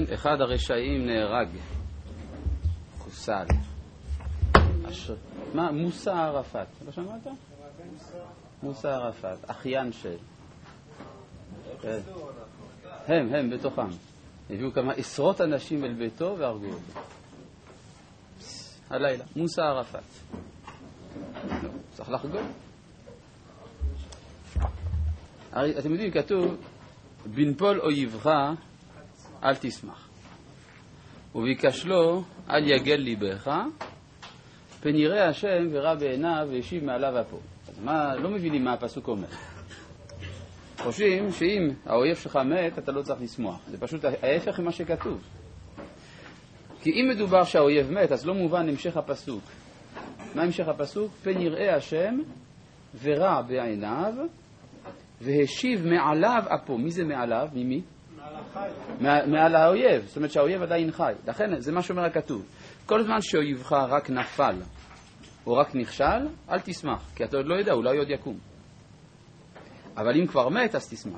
אחד הרשעים נהרג, חוסל. מה? מוסא ערפאת. לא שמעת? מוסא ערפאת, אחיין של. הם בתוכם. הביאו כמה עשרות אנשים אל ביתו והרגו אותו. הלילה, מוסא ערפאת. צריך לחגוג. אתם יודעים, כתוב, בנפול אויבך אל תשמח. וביקש לו, אל יגל ליבך, פן יראה השם וראה בעיניו וישיב מעליו אפו. אז מה, לא מבינים מה הפסוק אומר. חושבים שאם האויב שלך מת, אתה לא צריך לשמוח. זה פשוט ההפך ממה שכתוב. כי אם מדובר שהאויב מת, אז לא מובן המשך הפסוק. מה המשך הפסוק? פן יראה השם ורע בעיניו והשיב מעליו אפו. מי זה מעליו? ממי? מעל האויב. זאת אומרת שהאויב עדיין חי. לכן זה מה שאומר הכתוב. כל זמן שאויבך רק נפל או רק נכשל, אל תשמח. כי אתה עוד לא יודע, אולי עוד יקום. אבל אם כבר מת, אז תשמח.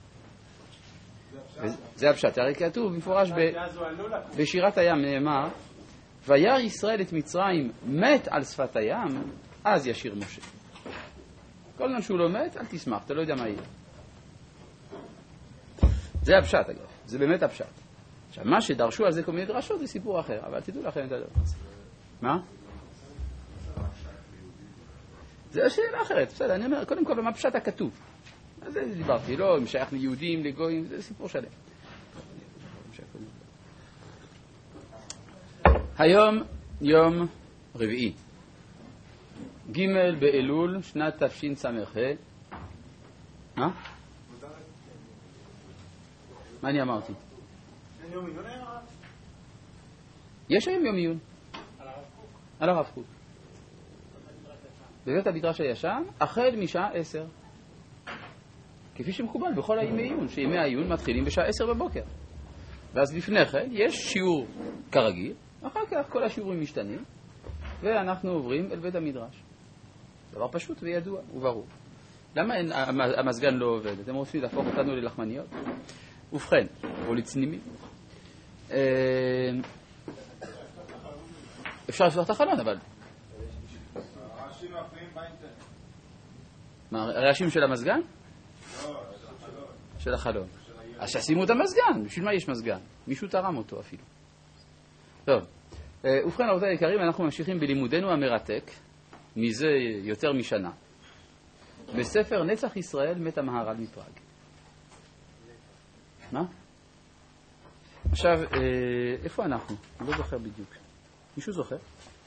זה הפשט. הרי כתוב במפורש בשירת הים נאמר, וירא ישראל את מצרים מת על שפת הים, אז ישיר משה. כל זמן שהוא לא מת, אל תשמח, אתה לא יודע מה יהיה. זה הפשט אגב, זה באמת הפשט. עכשיו, מה שדרשו על זה כל מיני דרשות זה סיפור אחר, אבל תדעו לכם את הדבר הזה. מה? זה השאלה אחרת, בסדר, אני אומר, קודם כל, מה פשט הכתוב? אז זה דיברתי, לא, אם שייך ליהודים, לגויים, זה סיפור שלם. היום יום רביעי, ג' באלול, שנת תשס"ה. מה? מה אני אמרתי? יש היום יום עיון. על הרב קוק. בבית המדרש הישן, החל משעה 10. כפי שמקובל בכל הימי עיון, שימי העיון מתחילים בשעה 10 בבוקר. ואז לפני כן יש שיעור כרגיל, אחר כך כל השיעורים משתנים, ואנחנו עוברים אל בית המדרש. דבר פשוט וידוע וברור. למה המזגן לא עובד? אתם רוצים להפוך אותנו ללחמניות? ובכן, או לצנימים. אפשר לפתוח את החלון, אבל... הרעשים מפריעים באינטרנט. מה, הרעשים של המזגן? לא, של החלון. אז שישימו את המזגן. בשביל מה יש מזגן? מישהו תרם אותו אפילו. טוב. ובכן, רבותיי היקרים, אנחנו ממשיכים בלימודנו המרתק, מזה יותר משנה, בספר נצח ישראל מת המהר"ל מפראג. מה? עכשיו, איפה אנחנו? אני לא זוכר בדיוק. מישהו זוכר?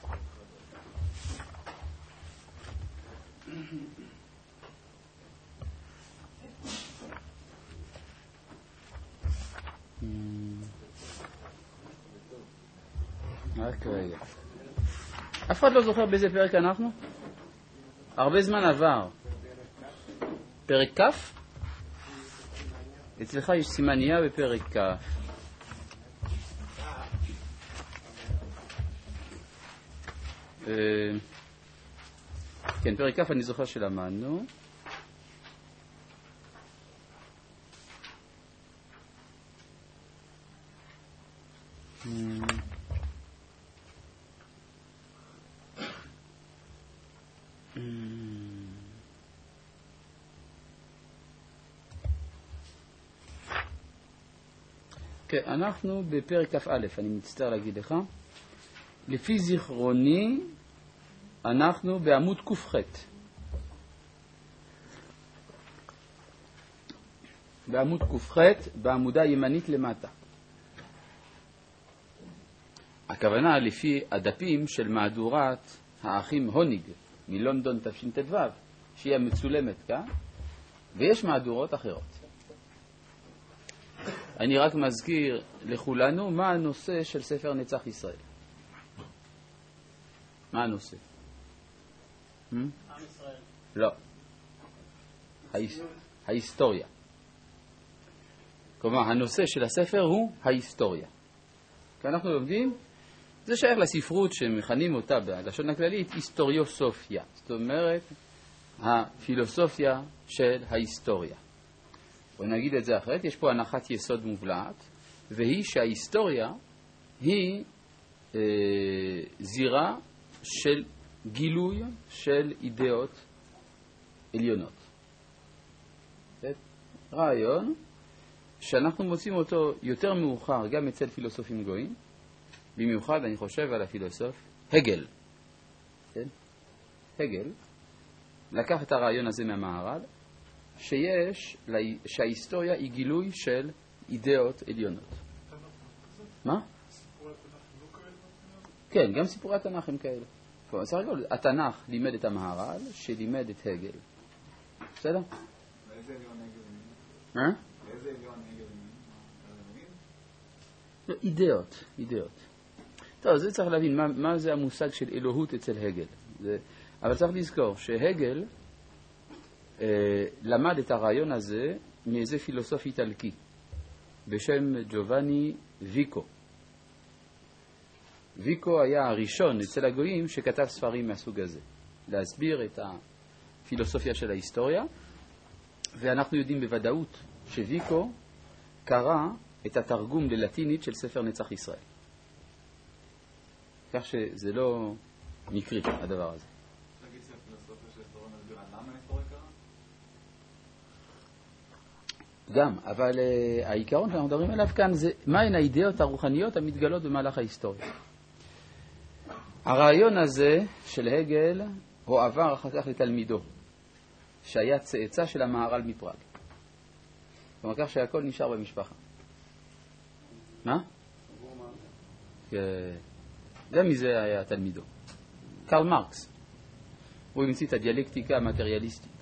רק רגע. אף אחד לא זוכר באיזה פרק אנחנו? הרבה זמן עבר. פרק כ'? אצלך יש סימניה בפרק כ'. כן, פרק כ' אני זוכר שלמדנו. כן, אנחנו בפרק כ"א, אני מצטער להגיד לך. לפי זיכרוני, אנחנו בעמוד ק"ח. בעמוד ק"ח, בעמודה ימנית למטה. הכוונה לפי הדפים של מהדורת האחים הוניג מלונדון תשט"ו, שהיא מצולמת כאן, ויש מהדורות אחרות. אני רק מזכיר לכולנו מה הנושא של ספר נצח ישראל. מה הנושא? עם ישראל. לא. ההיסטוריה. כלומר, הנושא של הספר הוא ההיסטוריה. כי אנחנו לומדים, זה שייך לספרות שמכנים אותה בלשון הכללית, היסטוריוסופיה. זאת אומרת, הפילוסופיה של ההיסטוריה. בוא נגיד את זה אחרת, יש פה הנחת יסוד מובלעת, והיא שההיסטוריה היא זירה של גילוי של אידאות עליונות. רעיון שאנחנו מוצאים אותו יותר מאוחר גם אצל פילוסופים גויים, במיוחד אני חושב על הפילוסוף הגל. כן? הגל לקח את הרעיון הזה מהמהר"ל, שההיסטוריה היא גילוי של אידאות עליונות. מה? כן, גם סיפורי התנ"ך הם כאלה. התנ"ך לימד את המהר"ל שלימד את הגל. בסדר? באיזה עליון הגל ימין? מה? באיזה עליון הגל ימין? אידאות. טוב, זה צריך להבין מה זה המושג של אלוהות אצל הגל. אבל צריך לזכור שהגל למד את הרעיון הזה מאיזה פילוסוף איטלקי בשם ג'ובאני ויקו. ויקו היה הראשון אצל הגויים שכתב ספרים מהסוג הזה, להסביר את הפילוסופיה של ההיסטוריה, ואנחנו יודעים בוודאות שוויקו קרא את התרגום ללטינית של ספר נצח ישראל. כך שזה לא מקרי הדבר הזה. תגיד שהפילוסופיה של ההיסטוריה מסבירה למה ההיסטוריה קרה? גם, אבל העיקרון שאנחנו מדברים עליו כאן זה מהן האידאות הרוחניות המתגלות במהלך ההיסטוריה. הרעיון הזה של הגל הוא עבר אחר כך לתלמידו, שהיה צאצא של המהר"ל מפראג. כלומר כך שהכל נשאר במשפחה. מה? גם מזה היה תלמידו. קרל מרקס. הוא המציא את הדיאלקטיקה המטריאליסטית.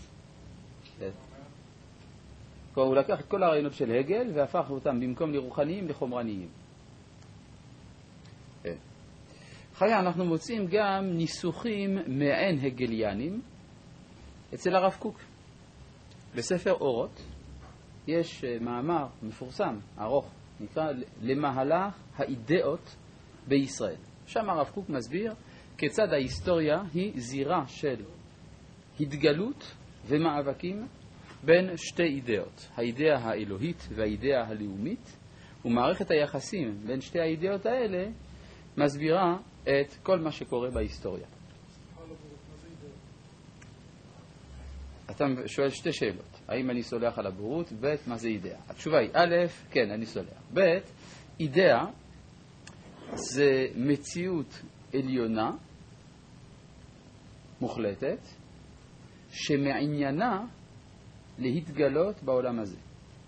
הוא לקח את כל הרעיונות של הגל והפך אותם במקום לרוחניים לחומרניים. אחרי אנחנו מוצאים גם ניסוחים מעין הגליאנים אצל הרב קוק. בספר אורות יש מאמר מפורסם, ארוך, נקרא למהלך האידאות בישראל. שם הרב קוק מסביר כיצד ההיסטוריה היא זירה של התגלות ומאבקים בין שתי אידאות, האידאה האלוהית והאידאה הלאומית, ומערכת היחסים בין שתי האידאות האלה מסבירה את כל מה שקורה בהיסטוריה. אתה שואל שתי שאלות. האם אני סולח על הבורות? ב', מה זה אידאה? התשובה היא, א', כן, אני סולח. ב', אידאה זה מציאות עליונה מוחלטת שמעניינה להתגלות בעולם הזה.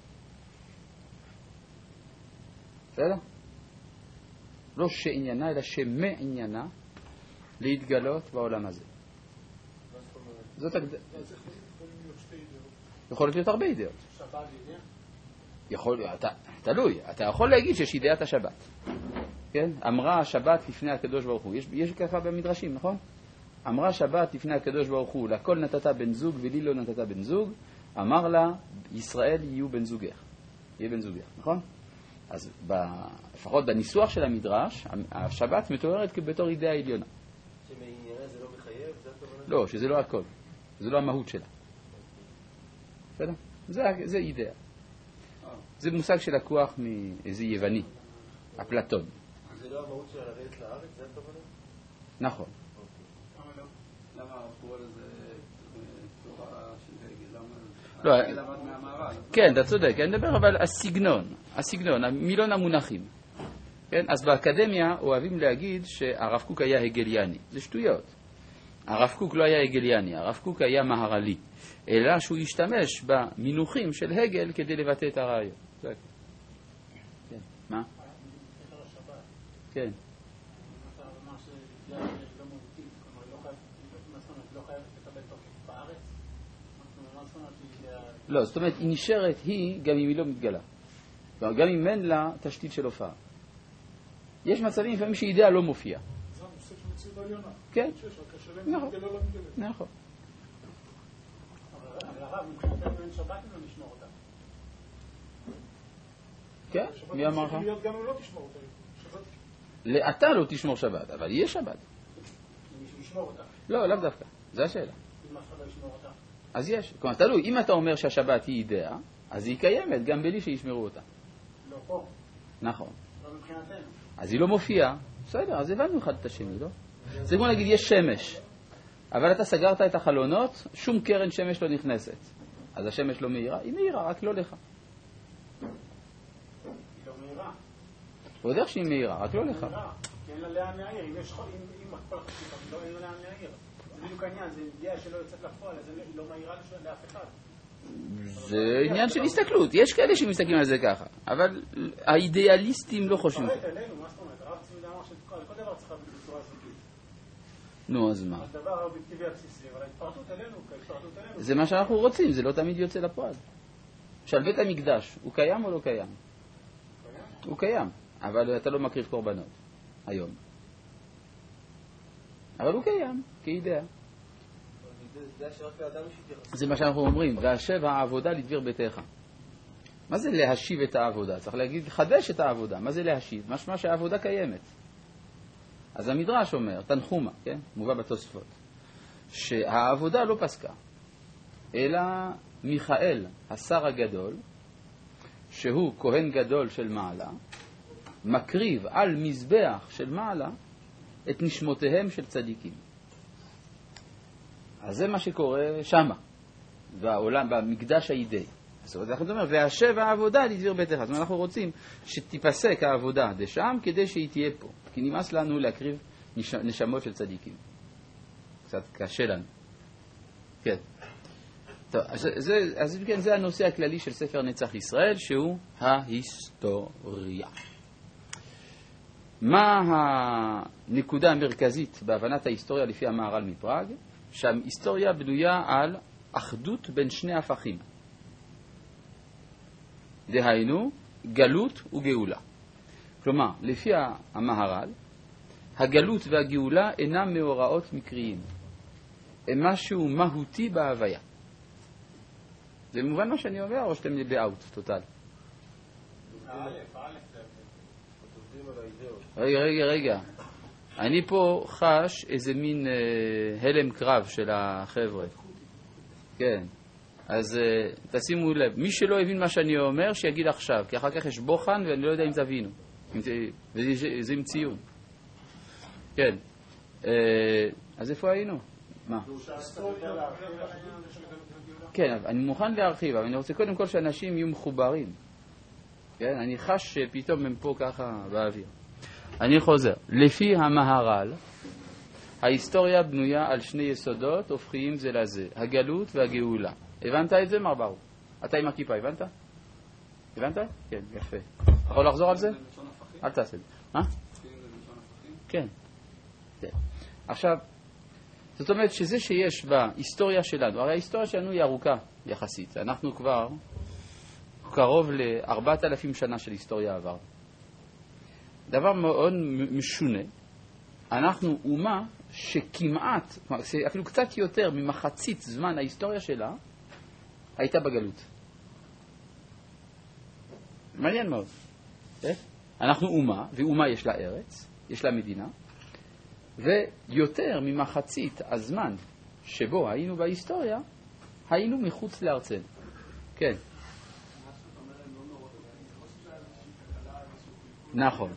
בסדר? לא שעניינה, אלא שמעניינה להתגלות בעולם הזה. זאת הגדרה. יכול להיות הרבה אידאות. תלוי. אתה יכול להגיד שיש אידאת השבת. כן? אמרה השבת לפני הקדוש ברוך הוא. יש ככה במדרשים, נכון? אמרה השבת לפני הקדוש ברוך הוא, לכל נתת בן זוג ולי לא נתת בן זוג. אמר לה, ישראל יהיו בן זוגך. יהיה בן זוגך, נכון? אז לפחות בניסוח של המדרש, השבת מתוארת בתור אידאה עליונה. שמעניינה זה לא מחייב? לא, שזה לא הכל. זה לא המהות שלה. בסדר? זה אידאה. זה מושג שלקוח מאיזה יווני, אפלטון. זה לא המהות של לרדת לארץ? זה הכוונה? נכון. למה קורא לזה תורה של הגל? לא, הגל למד מהמהר"ל. כן, אתה צודק. אני מדבר אבל הסגנון, מילון המונחים. כן? אז באקדמיה אוהבים להגיד שהרב קוק היה הגליאני. זה שטויות. הרב קוק לא היה הגליאני, הרב קוק היה מהר"לי. אלא שהוא השתמש במינוחים של הגל כדי לבטא את הרעיון. כן. מה? כן. אתה אומר שזה לא מהותית, כלומר, לא חייבת לקבל תוקף בארץ? לא, זאת אומרת, היא נשארת גם אם היא לא מתגלה. גם אם אין לה תשתית של הופעה. יש מצבים לפעמים שאידאה לא מופיע. זה הנושא של מציאות העליונה. כן. נכון. אבל הרב, מבחינתנו אין שבת אם לא נשמור אותה. כן? מי אמר לך? גם אם לא תשמור אותה. אתה לא תשמור שבת, אבל יש שבת. מישהו ישמור אותה. לא, לאו דווקא. זה השאלה. אם אף אחד לא ישמור אותה. אז יש. כלומר, תלוי, אם אתה אומר שהשבת היא אידאה, אז היא קיימת גם בלי שישמרו אותה. לא פה. נכון. לא מבחינתנו. אז היא לא מופיעה. בסדר, אז הבנו אחד את השני, לא? זה כמו להגיד, יש שמש, אבל אתה סגרת את החלונות, שום קרן שמש לא נכנסת. אז השמש לא מהירה? היא מהירה, רק לא לך. היא לא מהירה. הוא יודע שהיא מהירה, רק לא לך. מהירה, כי אין לה לאן להעיר. אם יש אם הכל חשיבה, אין לה לאן להעיר. זה בדיוק העניין, זה ידיעה שלא יוצאת לפועל, אז היא לא מהירה לאף אחד. זה עניין של הסתכלות. יש כאלה שמסתכלים על זה ככה, אבל האידיאליסטים לא חושבים. תפרט אלינו, מה זאת אומרת? הרב צבי אמר שכל דבר צריך להיות בצורה זוגית. נו, אז מה? הדבר האובייקטיבי הבסיסי, אבל ההתפרטות אלינו, כהתפרטות אלינו. זה מה שאנחנו רוצים, זה לא תמיד יוצא לפועל. עכשיו, בית המקדש, הוא קיים או לא קיים? הוא קיים, אבל אתה לא מקריב קורבנות היום. אבל הוא קיים, כאידאה. זה מה שאנחנו אומרים, והשב העבודה לדביר ביתך. מה זה להשיב את העבודה? צריך להגיד, חדש את העבודה. מה זה להשיב? משמע שהעבודה קיימת. אז המדרש אומר, תנחומה, כן? מובא בתוספות, שהעבודה לא פסקה, אלא מיכאל, השר הגדול, שהוא כהן גדול של מעלה, מקריב על מזבח של מעלה את נשמותיהם של צדיקים. אז זה מה שקורה שמה, בעולם, במקדש הידי. זאת אומרת, אנחנו אומרים, והשב העבודה לדביר ביתך. זאת אומרת, אנחנו רוצים שתיפסק העבודה דשם כדי שהיא תהיה פה. כי נמאס לנו להקריב נשמות של צדיקים. קצת קשה לנו. כן. טוב, אז כן, זה הנושא הכללי של ספר נצח ישראל, שהוא ההיסטוריה. מה הנקודה המרכזית בהבנת ההיסטוריה לפי המהר"ל מפראג? שההיסטוריה בנויה על אחדות בין שני הפכים. דהיינו, גלות וגאולה. כלומר, לפי המהר"ל, הגלות והגאולה אינם מאורעות מקריים. הם משהו מהותי בהוויה. זה מובן מה שאני אומר, או שאתם באוט, טוטל? רגע. אני פה חש איזה מין הלם קרב של החבר'ה. כן. אז תשימו לב, מי שלא הבין מה שאני אומר, שיגיד עכשיו, כי אחר כך יש בוחן ואני לא יודע אם תבינו. וזה עם ציון. כן. אז איפה היינו? מה? כן, אני מוכן להרחיב, אבל אני רוצה קודם כל שאנשים יהיו מחוברים. כן? אני חש שפתאום הם פה ככה באוויר. אני חוזר. לפי המהר"ל, ההיסטוריה בנויה על שני יסודות הופכיים זה לזה, הגלות והגאולה. הבנת את זה, מר ברוך? אתה עם הכיפה, הבנת? הבנת? כן, יפה. יכול לחזור על זה? אל תעשה את זה. מה? כן. עכשיו, זאת אומרת שזה שיש בהיסטוריה שלנו, הרי ההיסטוריה שלנו היא ארוכה יחסית. אנחנו כבר קרוב ל-4,000 שנה של היסטוריה עבר. דבר מאוד משונה, אנחנו אומה שכמעט, אפילו קצת יותר ממחצית זמן ההיסטוריה שלה, הייתה בגלות. מעניין מאוד. אנחנו אומה, ואומה יש לה ארץ, יש לה מדינה, ויותר ממחצית הזמן שבו היינו בהיסטוריה, היינו מחוץ לארצנו. כן. נכון.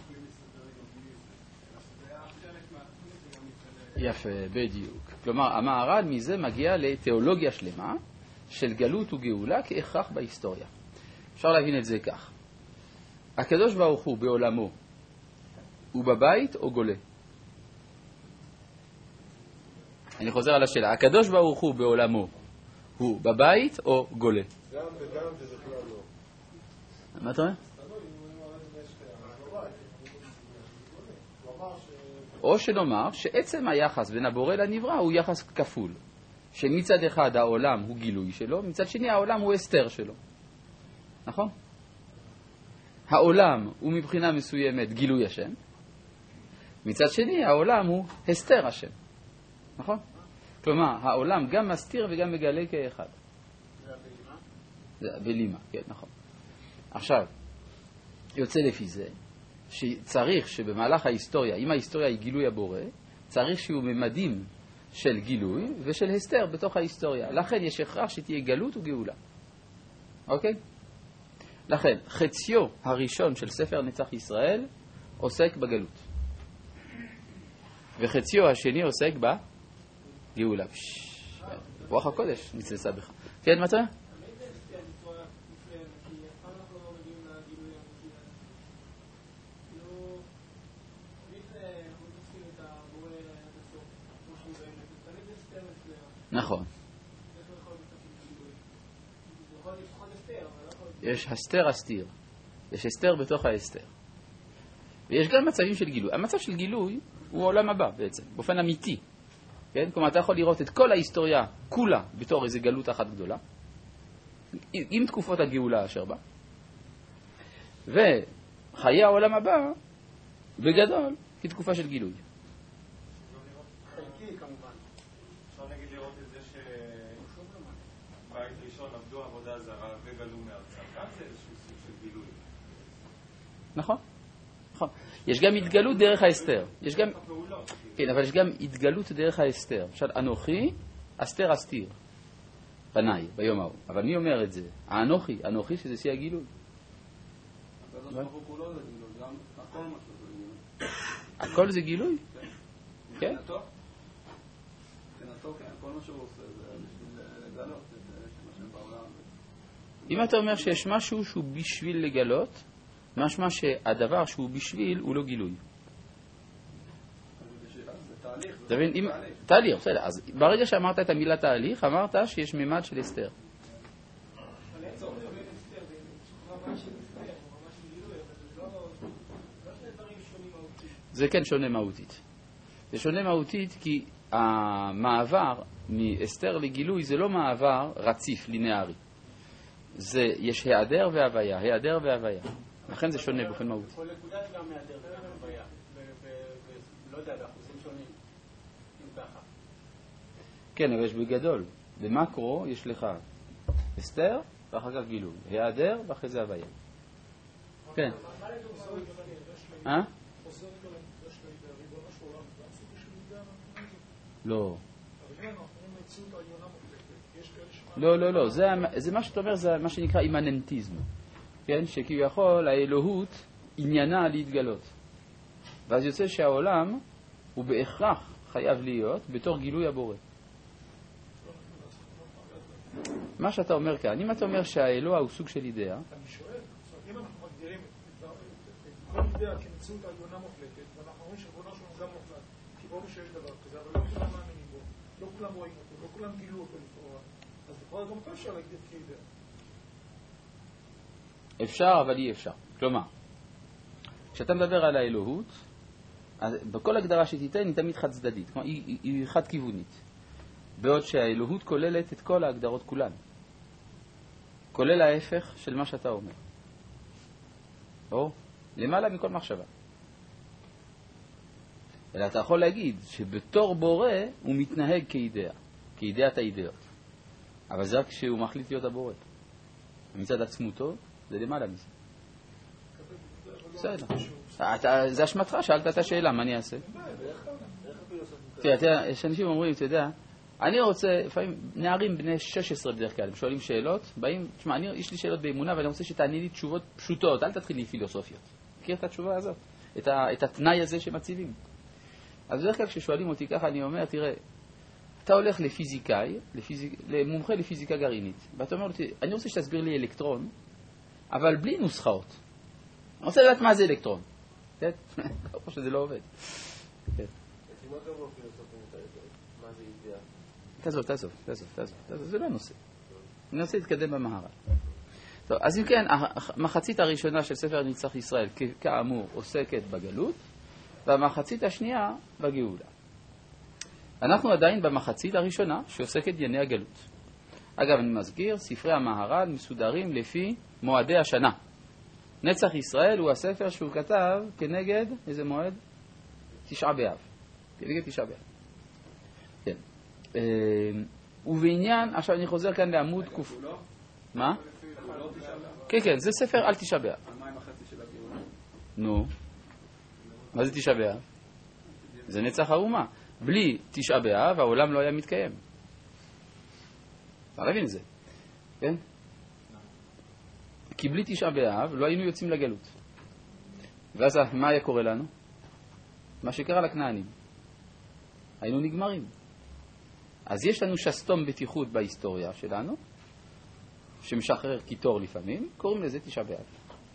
יפה, בדיוק. כלומר, המהר"ל מזה מגיע לתיאולוגיה שלמה של גלות וגאולה כהכרח בהיסטוריה. אפשר להבין את זה כך. הקדוש ברוך הוא בעולמו הוא בבית או גולה? אני חוזר על השאלה. הקדוש ברוך הוא בעולמו הוא בבית או גולה? גם וגם וזה כלל לא. מה אתה אומר? או שנאמר שעצם היחס בין הבורא לנברא הוא יחס כפול. שמצד אחד העולם הוא גילוי שלו, מצד שני העולם הוא הסתר שלו. נכון? העולם הוא מבחינה מסוימת גילוי השם, מצד שני העולם הוא הסתר השם. נכון? כלומר, העולם גם מסתיר וגם מגלה כאחד. זה בלימה, כן, נכון. עכשיו, יוצא לפי זה, שצריך שבמהלך ההיסטוריה, אם ההיסטוריה היא גילוי הבורא, צריך שיהיו ממדים של גילוי ושל הסתר בתוך ההיסטוריה. לכן יש הכרח שתהיה גלות וגאולה. אוקיי? לכן, חציו הראשון של ספר נצח ישראל עוסק בגלות. וחציו השני עוסק בגאולה. רוח הקודש נצלצה בך. כן, מה אתה? נכון. יש הסתר אסתיר. יש הסתר בתוך ההסתר. ויש גם מצבים של גילוי. המצב של גילוי הוא העולם הבא בעצם, באופן אמיתי. כן? כלומר, אתה יכול לראות את כל ההיסטוריה כולה בתור איזו גלות אחת גדולה, עם תקופות הגאולה אשר בה. וחיי העולם הבא, בגדול, היא תקופה של גילוי. חלקי כמובן. אפשר נגיד לראות את זה שבית ראשון עבדו עבודה זרה וגלו מארצם. גם זה איזשהו סוג של גילוי. נכון, נכון. יש גם התגלות דרך ההסתר. יש גם... כן, אבל יש גם התגלות דרך ההסתר. למשל, אנוכי, אסתר אסתיר. פניי, ביום ההוא. אבל מי אומר את זה? אנוכי שזה שיא הגילוי. הקדוש ברוך הוא כולו זה גילוי, גם הכל משהו זה גילוי. הכל זה גילוי? כן. מבחינתו, כן, כל מה שהוא עושה זה בשביל לגלות את מה שהם בעולם. אם אתה אומר שיש משהו שהוא בשביל לגלות, משמע שהדבר שהוא בשביל הוא לא גילוי. זה תהליך. תהליך, בסדר. אז ברגע שאמרת את המילה תהליך, אמרת שיש ממד של הסתר. זה כן שונה מהותית. זה שונה מהותית כי המעבר מאסתר לגילוי זה לא מעבר רציף, לינארי. יש היעדר והוויה, היעדר והוויה. לכן זה שונה באופן מהותי. כל נקודת גם היעדר והוויה. ולא יודע, באחוזים שונים. אם ככה. כן, אבל יש בגדול. במקרו יש לך אסתר ואחר כך גילוי. היעדר ואחרי זה הוויה. כן. לא. לא. זה מה שאתה אומר, זה מה שנקרא אימננטיזם. כן? שכביכול האלוהות עניינה להתגלות. ואז יוצא שהעולם הוא בהכרח חייב להיות בתור גילוי הבורא. מה שאתה אומר כאן, אם אתה אומר שהאלוה הוא סוג של אידאה, אני שואל, אם אנחנו מגדירים את כל אידאה כמציאות עליונה מוחלטת, ואנחנו אומרים שריבונו של עולם גם מוחלט, כי ברור שיש דבר כזה, אבל לא כולם מאמינים בו, לא כולם רואים אותו, לא כולם גילו אותו לכאורה, אז לכאורה גם אותו אפשר להגדיר כאידאה. אפשר, אבל אי אפשר. כלומר, כשאתה מדבר על האלוהות, אז בכל הגדרה שתיתן היא תמיד חד צדדית, כלומר היא חד כיוונית. בעוד שהאלוהות כוללת את כל ההגדרות כולן. כולל ההפך של מה שאתה אומר. או למעלה מכל מחשבה. אלא אתה יכול להגיד שבתור בורא הוא מתנהג כאידאה, כאידאת האידאות. אבל זה רק כשהוא מחליט להיות הבורא. מצד עצמותו זה למעלה מזה. בסדר. זה אשמתך, שאלת את השאלה, מה אני אעשה? תראה, יש אנשים אומרים, אתה יודע, אני רוצה, לפעמים נערים בני 16 בדרך כלל, הם שואלים שאלות, באים, תשמע, יש לי שאלות באמונה ואני רוצה שתעני לי תשובות פשוטות, אל תתחיל לי פילוסופיות. מכיר את התשובה הזאת? את התנאי הזה שמציבים. אז בדרך כלל כששואלים אותי ככה, אני אומר, תראה, אתה הולך לפיזיקאי, למומחה לפיזיקה גרעינית, ואתה אומר לי, אני רוצה שתסביר לי אלקטרון, אבל בלי נוסחאות. אני רוצה לדעת מה זה אלקטרון. כן? או שזה לא עובד. כן. תעזוב, זה לא נושא. אני רוצה להתקדם במהר"ל. טוב, אז אם כן, המחצית הראשונה של ספר נצח ישראל, כאמור, עוסקת בגלות, והמחצית השנייה בגאולה. אנחנו עדיין במחצית הראשונה שעוסקת בענייני הגלות. אגב, אני מזכיר, ספרי המהר"ל מסודרים לפי מועדי השנה. נצח ישראל הוא הספר שהוא כתב כנגד, איזה מועד? 9 באב. כנגד 9 באב. כן. ובעניין, עכשיו אני חוזר כאן לעמוד קוף. מה? כן, זה ספר על 9 באב. מה עם החצי של הגאולה? נו. מה זה 9 באב? זה נצח האומה. בלי 9 באב העולם לא היה מתקיים. אתה להבין את זה. כן? כי בלי תשעה באב לא היינו יוצאים לגלות. ואז מה היה קורה לנו? מה שקרה לכנענים. היינו נגמרים. אז יש לנו שסתום בטיחות בהיסטוריה שלנו, שמשחרר קיטור לפעמים, קוראים לזה תשעה באב.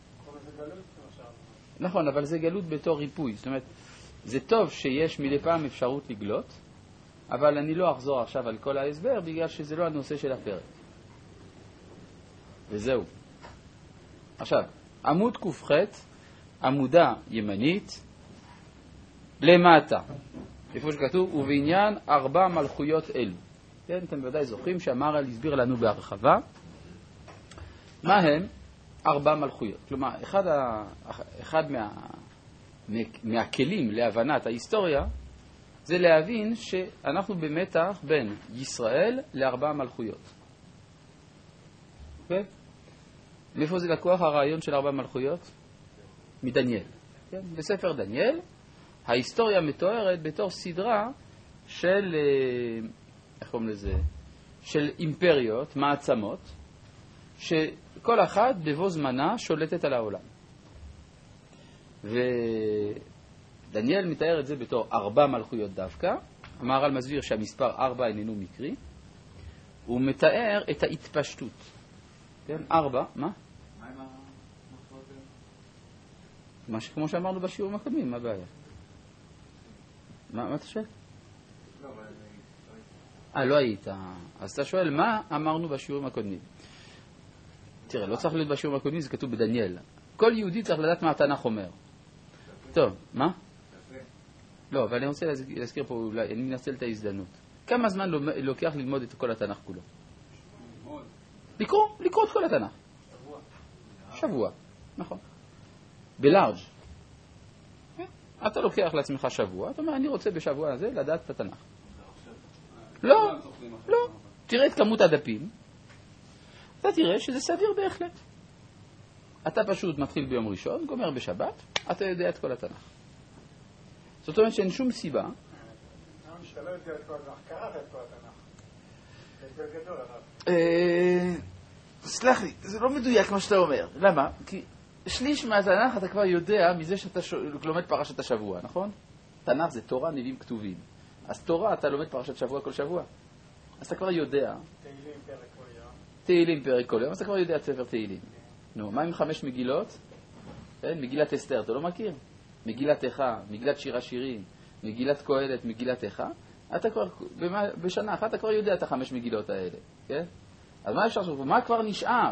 נכון, אבל זה גלות בתור ריפוי. זאת אומרת, זה טוב שיש מדי פעם אפשרות לגלות, אבל אני לא אחזור עכשיו על כל ההסבר, בגלל שזה לא הנושא של הפרק. וזהו. עכשיו, עמוד ק"ח, עמודה ימנית, למטה. איפה שכתוב, ובעניין 4 מלכויות אלו. כן, אתם ודאי זוכרים שהמהר"ל הסביר לנו בהרחבה מה הם 4 מלכויות. כלומר, אחד מהכלים להבנת ההיסטוריה זה להבין שאנחנו במתח בין ישראל ל4 מלכויות. כן? מאיפה זה לקוח הרעיון של 4 מלכויות? מדניאל. כן? בספר דניאל ההיסטוריה מתוארת בתור סדרה של, איך קוראים לזה? של אימפריות, מעצמות, שכל אחת בבוא זמנה שולטת על העולם. ודניאל מתאר את זה בתור 4 מלכויות דווקא. המהר"ל מסביר שהמספר 4 איננו מקרי. הוא מתאר את ההתפשטות. כן? 4, מה? מה שכמו שאמרנו בשיעורים הקודמים, מה הבעיה? מה אתה שואל? לא היית. אז אתה שואל, מה אמרנו בשיעורים הקודמים? תראה, לא צריך להיות בשיעורים הקודמים, זה כתוב בדניאל. כל יהודי צריך לדעת מה התנ"ך אומר. טוב, מה? לא, אבל אני רוצה להזכיר פה, אולי, אני מנצל את ההזדמנות. כמה זמן לוקח ללמוד את כל התנ"ך כולו? לקרוא את כל התנ"ך. שבוע, נכון. בלארג'. אתה לוקח לעצמך שבוע, אתה אומר, אני רוצה בשבוע הזה לדעת את התנ"ך. לא. תראה את כמות הדפים, אתה תראה שזה סביר בהחלט. אתה פשוט מתחיל ביום ראשון, גומר בשבת, אתה יודע את כל התנ"ך. זאת אומרת שאין שום סיבה. שאתה לא יודע את כל התנ"ך, קראת את כל התנ"ך. זה יותר גדול, הרב. סלח לי, זה לא מדויק מה שאתה אומר. למה? כי שליש מהתנ"ך אתה כבר יודע מזה שאתה לומד פרשת השבוע, נכון? תנ"ך זה תורה, נביאים, כתובים. אז תורה אתה לומד פרשת שבוע כל שבוע. אז אתה כבר יודע. תהילים פרק כל יום. תהילים פרק כל יום, אז אתה כבר יודע את ספר תהילים. נו, מה עם 5 מגילות? מגילת אסתר, אתה לא מכיר? מגילת איכה, מגילת שיר השירים, מגילת קהלת, מגילת איכה. אתה כבר, בשנה אחת אתה כבר יודע את 5 מגילות האלה, כן? אז מה אפשר לעשות? מה כבר נשאר?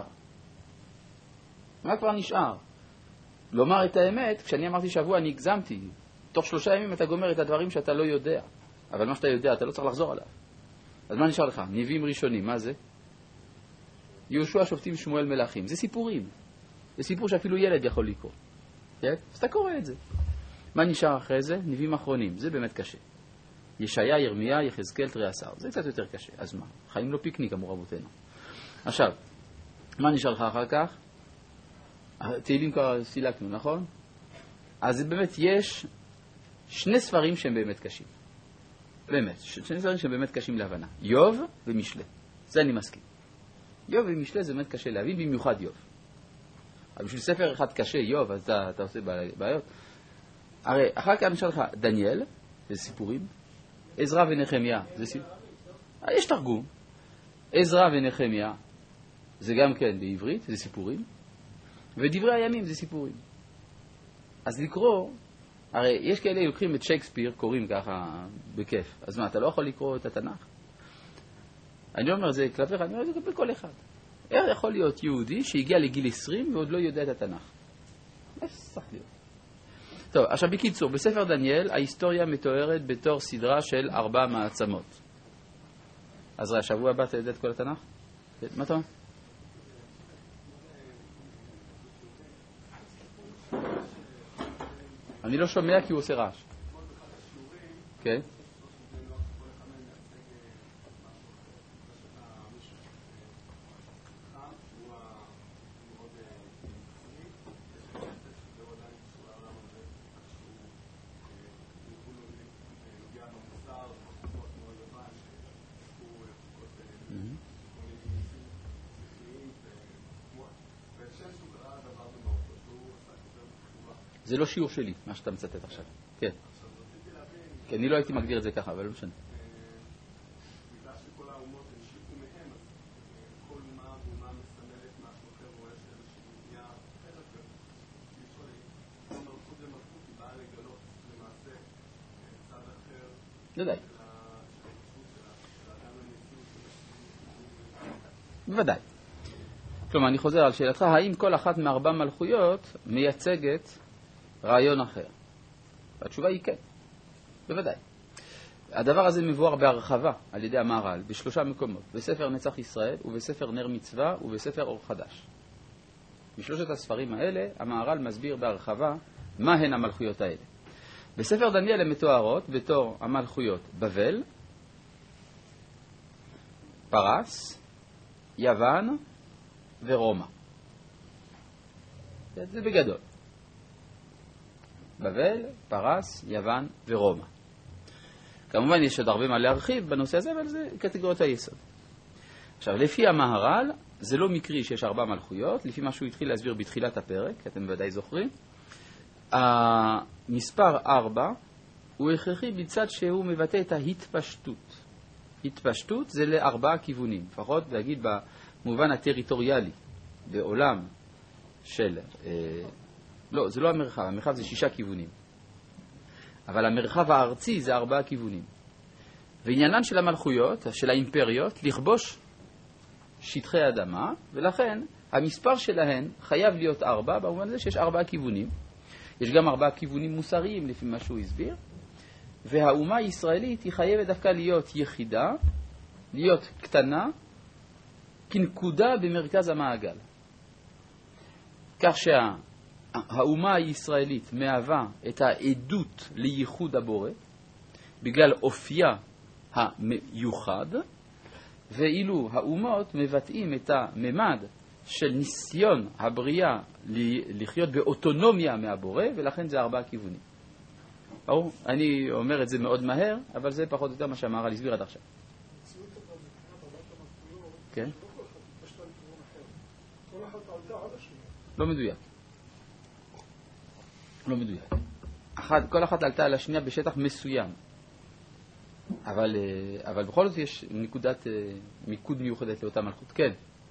מה כבר נשאר? לומר את האמת, כשאני אמרתי שבוע אני הגזמתי. תוך 3 ימים אתה גומר את הדברים שאתה לא יודע. אבל מה שאתה יודע, אתה לא צריך לחזור עליו. אז מה נשאר לך? נביאים ראשונים, מה זה? יהושע, שופטים, שמואל, מלכים. זה סיפורים. זה סיפור שאפילו ילד יכול לקרוא. כן? אז אתה קורא את זה. מה נשאר אחרי זה? נביאים אחרונים. זה באמת קשה. ישעיה, ירמיה, יחזקאל, תריעשר. זה קצת יותר קשה. אז מה? חיים לא פיקניק, אמרו רבותינו. עכשיו, מה נשאר לך אחר כך? תהילים כבר סילקנו, נכון? אז באמת יש 2 ספרים שהם באמת קשים. באמת, 2 ספרים שהם באמת קשים להבנה. איוב ומשלי. זה אני מסכים. איוב ומשלי זה באמת קשה להבין, במיוחד איוב. אבל בשביל ספר אחד קשה, איוב, אז אתה עושה בעיות. הרי אחר כך נשאר לך דניאל, זה סיפורים. עזרא ונחמיה, זה סיפורים. יש תרגום. עזרא ונחמיה, זה גם כן בעברית, זה סיפורים. ודברי הימים זה סיפורים. אז לקרוא, הרי יש כאלה לוקחים את שייקספיר, קוראים ככה בכיף. אז מה, אתה לא יכול לקרוא את התנ"ך? אני אומר זה כלפיך, אני אומר זה כלפי כל אחד. איך יכול להיות יהודי שהגיע לגיל 20 ועוד לא יודע את התנ"ך? איך צריך להיות? טוב, עכשיו בקיצור, בספר דניאל ההיסטוריה מתוארת בתור סדרה של 4 מעצמות. אז השבוע הבא אתה יודע את כל התנ"ך? מה אתה אומר? אני לא שומע כי הוא עושה רעש. כן? זה לא שיעור שלי, מה שאתה מצטט עכשיו. כן. כי אני לא הייתי מגדיר את זה ככה, אבל לא משנה. בגלל שכל האומות הנשיקו מהם, אז כל אומה ואומה מסמלת משהו אחר, או יש איזושהי בנייה אחרת. לשאול, אם מלכות למלכות היא באה לגלות למעשה צד אחר. בוודאי. בוודאי. כלומר, אני חוזר על שאלתך, האם כל אחת מארבע מלכויות מייצגת רעיון אחר? התשובה היא כן, בוודאי. הדבר הזה מבואר בהרחבה על ידי המהר"ל בשלושה מקומות, בספר נצח ישראל ובספר נר מצווה ובספר אור חדש. בשלושת הספרים האלה המהר"ל מסביר בהרחבה מה הן המלכויות האלה. בספר דניאל הן מתוארות בתור המלכויות בבל, פרס, יוון ורומא. זה בגדול. בבל, פרס, יוון ורומא. כמובן יש עוד הרבה מה להרחיב בנושא הזה, אבל זה קטגוריות היסוד. עכשיו, לפי המהר"ל, זה לא מקרי שיש 4 מלכויות, לפי מה שהוא התחיל להסביר בתחילת הפרק, אתם ודאי זוכרים. המספר 4 הוא הכרחי בצד שהוא מבטא את ההתפשטות. התפשטות זה ל4 כיוונים, לפחות להגיד במובן הטריטוריאלי, בעולם של... לא, זה לא המרחב, המרחב זה 6 כיוונים. אבל המרחב הארצי זה 4 כיוונים. ועניינן של המלכויות, של האימפריות, לכבוש שטחי אדמה, ולכן המספר שלהן חייב להיות 4, במובן הזה שיש 4 כיוונים. יש גם 4 כיוונים מוסריים לפי מה שהוא הסביר, והאומה הישראלית היא חייבת דווקא להיות יחידה, להיות קטנה, כנקודה במרכז המעגל. כך שהאומה הישראלית מהווה את העדות לייחוד הבורא, בגלל אופייה המיוחד, ואילו האומות מבטאים את הממד של ניסיון הבריאה לחיות באוטונומיה מהבורא, ולכן זה 4 כיוונים. ברור? אני אומר את זה מאוד מהר, אבל זה פחות או יותר מה שהמהר"ל הסביר עד עכשיו. כן? לא מדויק. לא מדויק. כל אחת עלתה על השנייה בשטח מסוים. אבל בכל זאת יש נקודת מיקוד מיוחדת לאותה מלכות. כן.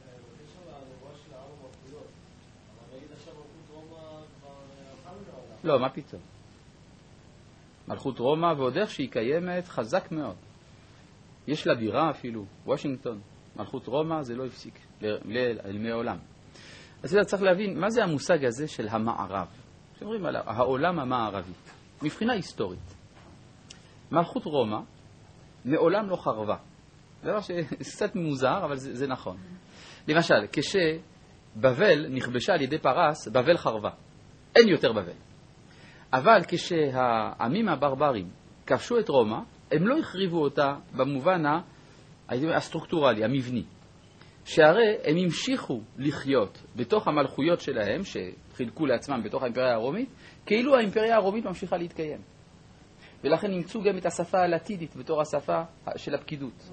לא, מה פתאום? מלכות רומא, ועוד איך שהיא קיימת, חזק מאוד. יש לה בירה אפילו, וושינגטון. מלכות רומא זה לא הפסיק, מעולם. אז צריך להבין, מה זה המושג הזה של המערב? שאומרים עליו, העולם המערבי. מבחינה היסטורית. מלכות רומא מעולם לא חרבה. זה דבר שקצת מוזר, אבל זה נכון. למשל, כשבבל נכבשה על ידי פרס, בבל חרבה. אין יותר בבל. אבל כשהעמים הברברים כבשו את רומא, הם לא החריבו אותה במובן הסטרוקטורלי, המבני. שהרי הם המשיכו לחיות בתוך המלכויות שלהם, שחילקו לעצמם בתוך האימפריה הרומית, כאילו האימפריה הרומית ממשיכה להתקיים. ולכן נמצאו גם את השפה הלטינית בתור השפה של הפקידות.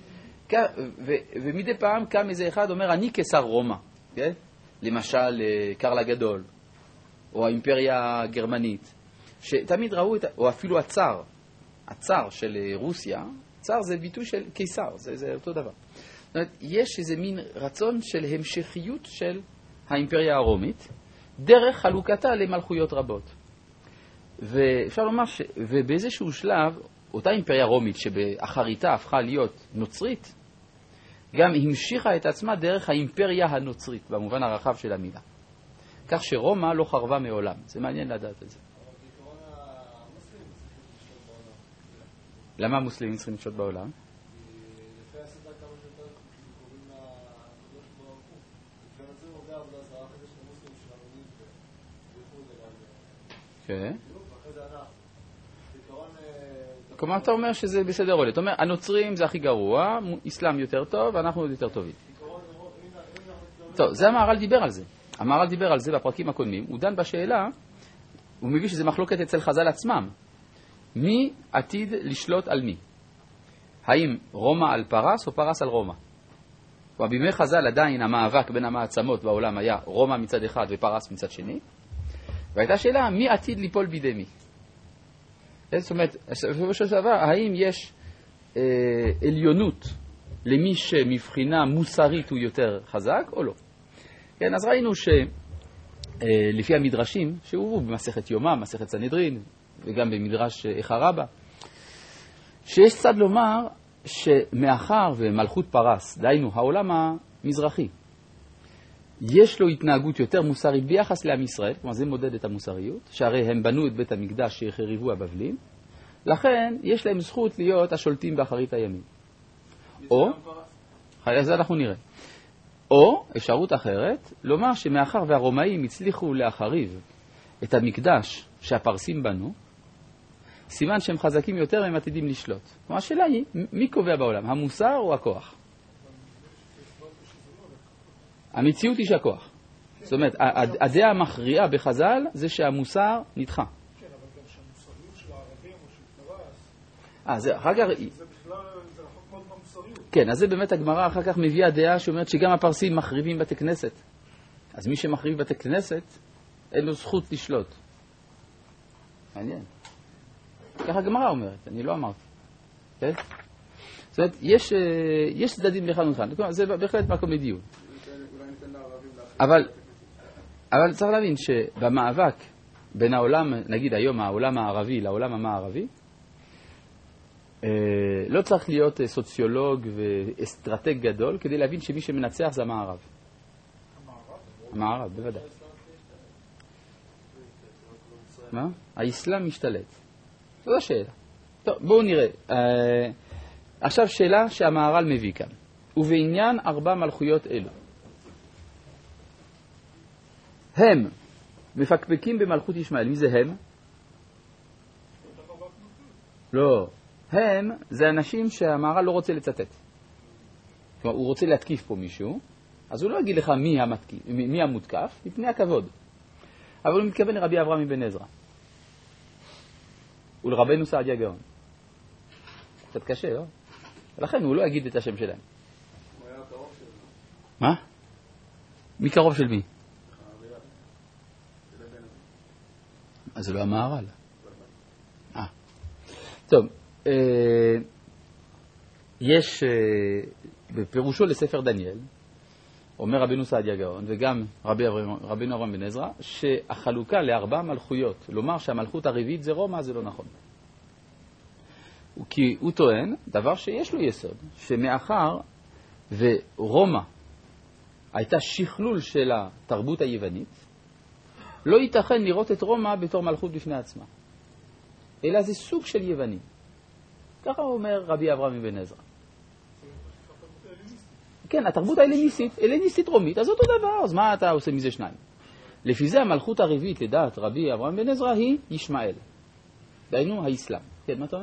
ומדי פעם קם איזה אחד אומר, אני קיסר רומא. כן? למשל, קרל הגדול, או האימפריה הגרמנית, שתמיד ראו או אפילו הצאר של רוסיה, צאר זה ביטוי של קיסר, זה אותו דבר. זאת אומרת, יש איזה מין רצון של המשכיות של האימפריה הרומית, דרך חלוקתה למלכויות רבות. ואפשר לומר ובאיזשהו שלב, אותה אימפריה רומית שבאחריתה הפכה להיות נוצרית, גם המשיכה את עצמה דרך האימפריה הנוצרית, במובן הרחב של המילה. כך שרומא לא חרבה מעולם. זה מעניין לדעת את זה. למה המוסלמים צריכים לשלוט בעולם? לפי הסדר כמה שיותר קוראים לקדוש ברוך הוא. לפי זה עובדי עבודה זרה, אחרי זה של המוסלמים שלנו ויחוד אליו. כן. ואחרי זה אנחנו. בעיקרון... כלומר, אתה אומר שזה בסדר עולה. אתה אומר, הנוצרים זה הכי גרוע, אסלאם יותר טוב, ואנחנו עוד יותר טובים. טוב, זה המהר"ל דיבר על זה. המהר"ל דיבר על זה בפרקים הקודמים. הוא דן בשאלה, הוא מביא שזה מחלוקת אצל חז"ל עצמם. מי עתיד לשלוט על מי? האם רומא על פרס או פרס על רומא? ובימי חז"ל עדיין המאבק בין המעצמות בעולם היה רומא מצד אחד ופרס מצד שני. והייתה שאלה, מי עתיד ליפול בידי מי? זאת אומרת, בסופו של דבר, האם יש עליונות למי שמבחינה מוסרית הוא יותר חזק או לא? כן, אז ראינו שלפי המדרשים, שהובאו במסכת יומא, מסכת סנהדרין, וגם במדרש איכה רבא, שיש צד לומר שמאחר ומלכות פרס, דהיינו העולם המזרחי, יש לו התנהגות יותר מוסרית ביחס לעם ישראל, כלומר זה מודד את המוסריות, שהרי הם בנו את בית המקדש שהחריבו הבבלים, לכן יש להם זכות להיות השולטים באחרית הימים. או, אז אנחנו נראה. או, אפשרות אחרת, לומר שמאחר והרומאים הצליחו להחריב את המקדש שהפרסים בנו, סימן שהם חזקים יותר הם עתידים לשלוט. כלומר, השאלה היא, מי קובע בעולם, המוסר או הכוח? המציאות היא שהכוח. זאת אומרת, הדעה המכריעה בחז"ל זה שהמוסר נדחה. כן, אבל גם שהמוסריות של הערבים או של פרס, זה אחר כך... זה בכלל, זה רחוק מאוד מהמוסריות. כן, אז זה באמת הגמרא אחר כך מביאה דעה שאומרת שגם הפרסים מחריבים בתי כנסת. אז מי שמחריב בתי כנסת, אין לו זכות לשלוט. מעניין. ככה הגמרא אומרת, אני לא אמרתי. כן? זאת אומרת, יש צדדים לכאן ולכאן. זה בהחלט מקום לדיון. אבל צריך להבין שבמאבק בין העולם, נגיד היום העולם הערבי לעולם המערבי, לא צריך להיות סוציולוג ואסטרטג גדול כדי להבין שמי שמנצח זה המערב. המערב, בוודאי. מה? האסלאם משתלט. זו השאלה. טוב, בואו נראה. עכשיו שאלה שהמהר"ל מביא כאן. ובעניין 4 מלכויות אלו. הם מפקפקים במלכות ישמעאל. מי זה הם? לא. הם זה אנשים שהמהר"ל לא רוצה לצטט. כלומר, הוא רוצה להתקיף פה מישהו, אז הוא לא יגיד לך מי המותקף, מפני הכבוד. אבל הוא מתכוון לרבי אברהם אבן עזרא. ולרבנו סעדיה גאון. קצת קשה, לא? ולכן הוא לא יגיד את השם שלהם. הוא היה קרוב שלו. מה? מי קרוב של מי? אז זה לא המהר"ל. טוב, יש בפירושו לספר דניאל, אומר רבנו סעדיה גאון, וגם רבנו אברהם בן עזרא, שהחלוקה ל4 מלכויות, לומר שהמלכות הרביעית זה רומא, זה לא נכון. כי הוא טוען דבר שיש לו יסוד, שמאחר ורומא הייתה שכלול של התרבות היוונית, לא ייתכן לראות את רומא בתור מלכות בפני עצמה, אלא זה סוג של יוונים. ככה אומר רבי אברהם בן עזרא. כן, התרבות ההלניסטית רומית, אז אותו דבר, אז מה אתה עושה מזה 2? לפי זה המלכות הרביעית לדעת רבי אברהם בן עזרא היא ישמעאל. דהיינו האסלאם. כן, מה אתה אומר?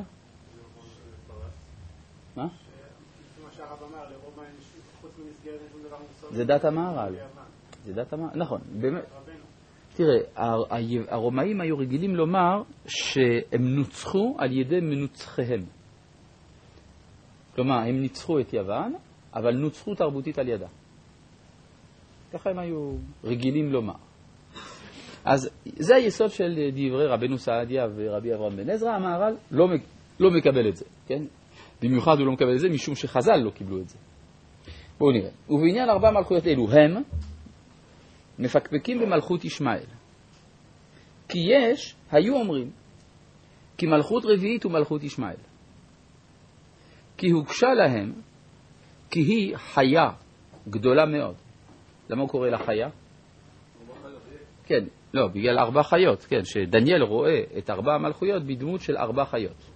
מה? מה שהרב אמר, לרומא אין חוץ ממסגרת אין שום דבר מוסרי. זה דת המהר"ל. זה דת המהר"ל, נכון, באמת. תראה, הרומאים היו רגילים לומר שהם נוצחו על ידי מנוצחיהם. כלומר, הם ניצחו את יוון, אבל נוצחו תרבותית על ידה. ככה הם היו רגילים לומר. אז זה היסוד של דברי רבנו סעדיה ורבי אברהם בן עזרא. המהר"ל לא מקבל את זה, כן? במיוחד הוא לא מקבל את זה משום שחז"ל לא קיבלו את זה. בואו נראה. ובעניין 4 מלכויות אלו הם מפקפקים במלכות ישמעאל. כי היו אומרים, כי מלכות רביעית הוא מלכות ישמעאל. כי הוגשה להם, כי היא חיה גדולה מאוד. למה הוא קורא לה חיה? כן, לא, בגלל 4 חיות, כן, שדניאל רואה את 4 המלכויות בדמות של 4 חיות.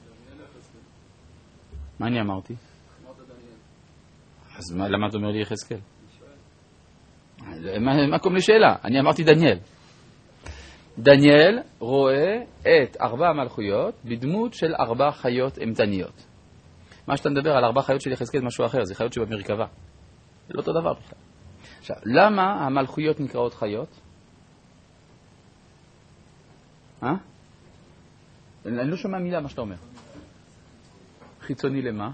מה אני אמרתי? אז למה אתה אומר לי יחזקאל? מקום לשאלה, אני אמרתי דניאל. דניאל רואה את 4 המלכויות בדמות של 4 חיות אימתניות. מה שאתה מדבר על 4 חיות של יחזקאל זה משהו אחר, זה חיות שבמרכבה. זה לא אותו דבר בכלל. עכשיו, למה המלכויות נקראות חיות? אני לא שומע מילה מה שאתה אומר. חיצוני למה?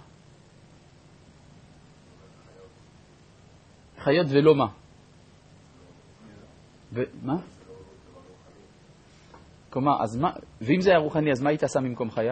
חיות ולא מה? מה? כלומר, אז מה, ואם זה היה רוחני, אז מה היית שם במקום חיה?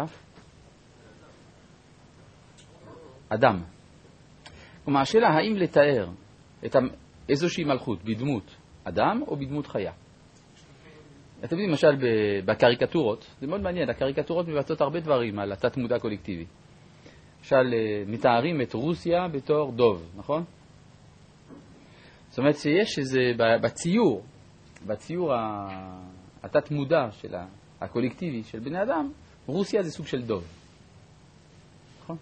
אדם. כלומר, השאלה האם לתאר איזושהי מלכות בדמות אדם או בדמות חיה. אתם יודעים, למשל, בקריקטורות, זה מאוד מעניין, הקריקטורות מבצעות הרבה דברים על התת מודע קולקטיבי. למשל, מתארים את רוסיה בתור דוב, נכון? זאת אומרת שיש איזה, בציור התת מודע של הקולקטיבי של בני אדם, רוסיה זה סוג של דוב. נכון?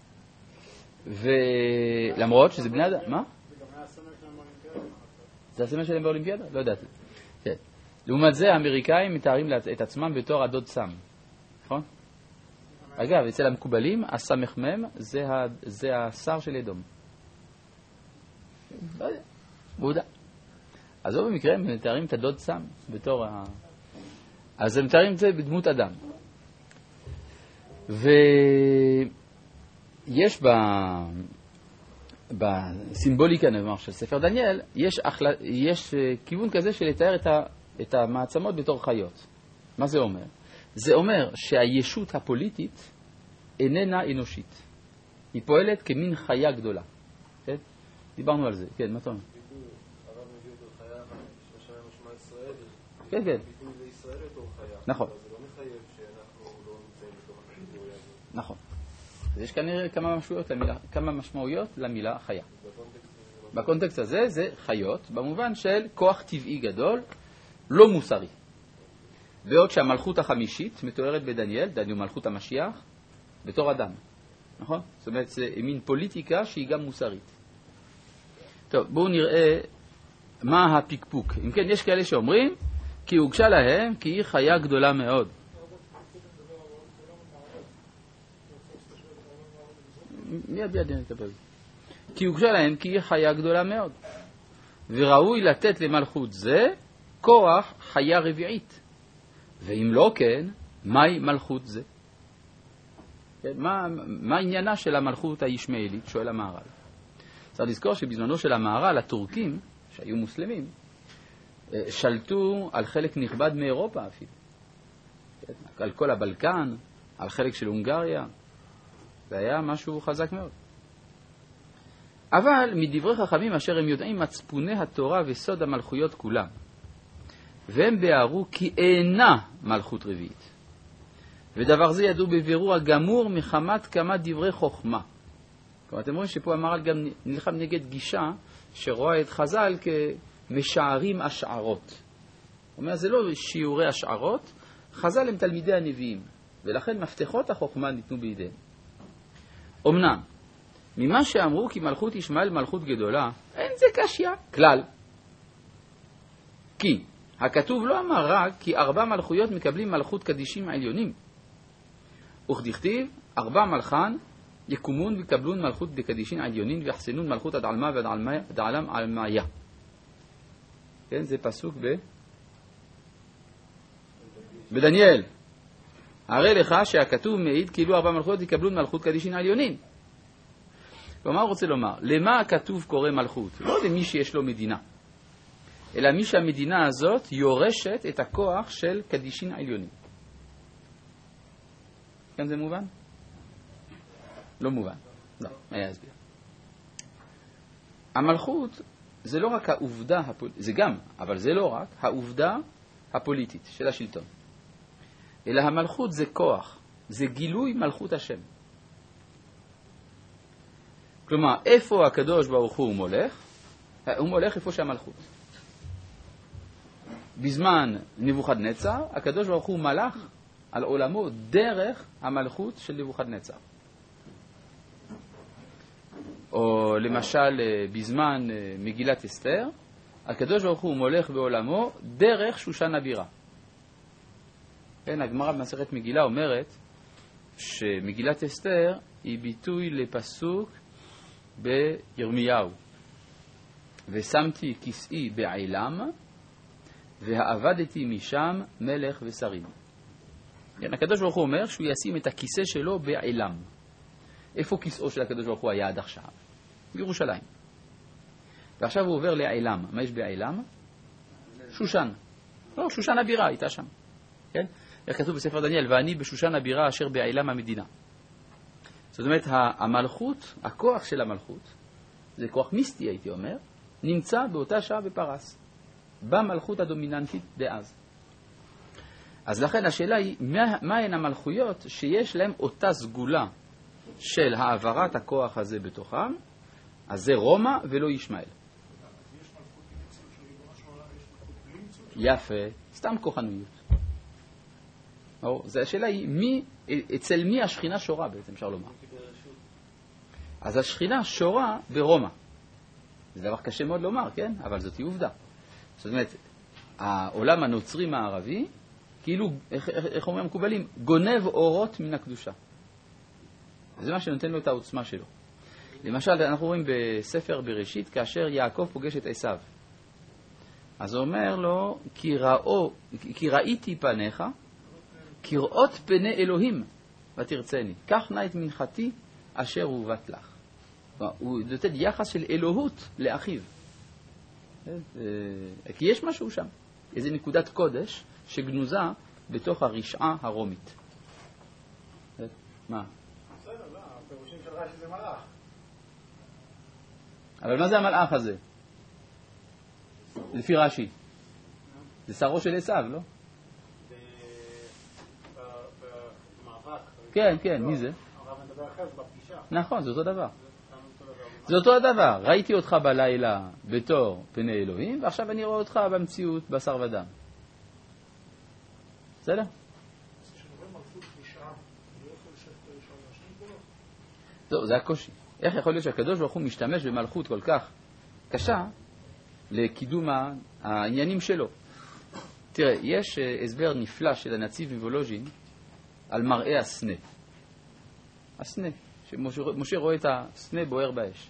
ולמרות שזה בני אדם, מה? זה גם היה הסמל שלהם באולימפיאדה. זה הסמל שלהם באולימפיאדה? לא ידעתי. כן. לעומת זה, האמריקאים מתארים את עצמם בתור הדוד סם. נכון? אגב, אצל המקובלים, הסמ"ם זה השר של אדום. לא יודע, בודה. אז לא במקרה הם מתארים את הדוד סם בתור אז הם מתארים את זה בדמות אדם. ויש בסימבוליקה נאמר של ספר דניאל, יש כיוון כזה של לתאר את המעצמות בתור חיות. מה זה אומר? זה אומר שהישות הפוליטית איננה אנושית. היא פועלת כמין חיה גדולה. כן? דיברנו על זה. כן, מה אתה אומר? הרב מביא אותו חיה, שמשנה משמע ישראל. כן, כן. ביטוי לישראל בתור חיה. נכון. זה לא מחייב שאנחנו לא נמצאים בתוך הקטגוריה הזאת. נכון. אז יש כנראה כמה משמעויות למילה חיה. בקונטקסט הזה זה חיות, במובן של כוח טבעי גדול, לא מוסרי. בעוד שהמלכות החמישית מתוארת בדניאל, דניאל מלכות המשיח, בתור אדם. נכון? זאת אומרת, זה מין פוליטיקה שהיא גם מוסרית. טוב, בואו נראה מה הפיקפוק. אם כן, יש כאלה שאומרים, כי הוגשה להם, כי היא חיה גדולה מאוד. מיד נטפל. כי הוגשה להם, כי היא חיה גדולה מאוד. וראוי לתת למלכות זה כוח חיה רביעית. ואם לא כן, מהי מלכות זה? מה עניינה של המלכות הישמעאלית? שואל המהר"ל. צריך לזכור שבזמנו של המהר"ל, הטורקים, שהיו מוסלמים, שלטו על חלק נכבד מאירופה אפילו. על כל הבלקן, על חלק של הונגריה. זה היה משהו חזק מאוד. אבל מדברי חכמים אשר הם יודעים מצפוני התורה וסוד המלכויות כולם. והם ביארו כי אינה מלכות רביעית. ודבר זה ידעו בבירור הגמור מחמת כמה דברי חוכמה. כלומר, אתם רואים שפה המהר"ל גם נלחם נגד גישה שרואה את חז"ל כמשערים השערות. הוא אומר, זה לא שיעורי השערות, חז"ל הם תלמידי הנביאים, ולכן מפתחות החוכמה ניתנו בידיהם. אמנם, ממה שאמרו כי מלכות ישמעאל מלכות גדולה, אין זה קשיא כלל. כי הכתוב לא אמר רק כי 4 מלכויות מקבלים מלכות קדישים עליונים. וכדכתיב 4 מלכן יקומון וקבלון מלכות בקדישין עליונים ויחסנון מלכות עד עלמה ועד עלם עלמיה. כן, זה פסוק בדניאל. הרי לך שהכתוב מעיד כאילו 4 מלכויות יקבלון מלכות קדישין עליונים. ומה הוא רוצה לומר? למה הכתוב קורא מלכות? לא למי שיש לו מדינה, אלא מי שהמדינה הזאת יורשת את הכוח של קדישין עליונים. כן, זה מובן? לא מובן. לא, היה הסביר. המלכות זה לא רק העובדה, זה גם, אבל זה לא רק העובדה הפוליטית של השלטון. אלא המלכות זה כוח, זה גילוי מלכות השם. כלומר, איפה הקדוש ברוך הוא מולך? הוא מולך איפה שהמלכות. בזמן נבוכדנצר, הקדוש ברוך הוא מלך על עולמו דרך המלכות של נבוכדנצר. או למשל, בזמן מגילת אסתר, הקדוש ברוך הוא מולך בעולמו דרך שושן הבירה. כן, הגמרא במסכת מגילה אומרת שמגילת אסתר היא ביטוי לפסוק בירמיהו. ושמתי כסאי בעילם והעבדתי משם מלך ושרים. כן, הקדוש ברוך הוא אומר שהוא ישים את הכיסא שלו בעילם. איפה כיסאו של הקדוש ברוך הוא היה עד עכשיו? בירושלים. ועכשיו הוא עובר לעילם. מה יש בעילם? שושן. לא, שושן הבירה הייתה שם. כן? איך כתוב בספר דניאל, ואני בשושן הבירה אשר בעילם המדינה. זאת אומרת, המלכות, הכוח של המלכות, זה כוח מיסטי הייתי אומר, נמצא באותה שעה בפרס, במלכות הדומיננטית דאז. אז לכן השאלה היא, מה הן המלכויות שיש להם אותה סגולה של העברת הכוח הזה בתוכם, אז זה רומא ולא ישמעאל. יפה, סתם כוחנויות. זה השאלה היא, אצל מי השכינה שורה בעצם, אפשר לומר. אז השכינה שורה ברומא. זה דבר קשה מאוד לומר, כן? אבל זאת היא עובדה. זאת אומרת, העולם הנוצרי מערבי, כאילו, איך אומרים המקובלים, גונב אורות מן הקדושה. זה מה שנותן לו את העוצמה שלו. למשל, אנחנו רואים בספר בראשית, כאשר יעקב פוגש את עשיו. אז הוא אומר לו, כי ראיתי פניך, כראות פני אלוהים ותרצני. כך נא את מנחתי אשר הובט לך. הוא נותן יחס של אלוהות לאחיו. כי יש משהו שם. איזו נקודת קודש שגנוזה בתוך הרשעה הרומית. מה? בסדר, לא, הפירושים של רש"י זה מלאך. אבל מה זה המלאך הזה? לפי רש"י. זה שרו של עשיו, לא? במאבק. כן, כן, מי זה? הרב מדבר אחר, זה בפגישה. נכון, זה אותו דבר. זה אותו הדבר. ראיתי אותך בלילה בתור פני אלוהים, ועכשיו אני רואה אותך במציאות בשר ודם. בסדר? זהו, זה הקושי. איך יכול להיות שהקדוש ברוך הוא משתמש במלכות כל כך קשה לקידום העניינים שלו? תראה, יש הסבר נפלא של הנציב מוולוז'ין על מראה הסנה. הסנה, שמשה רואה את הסנה בוער באש.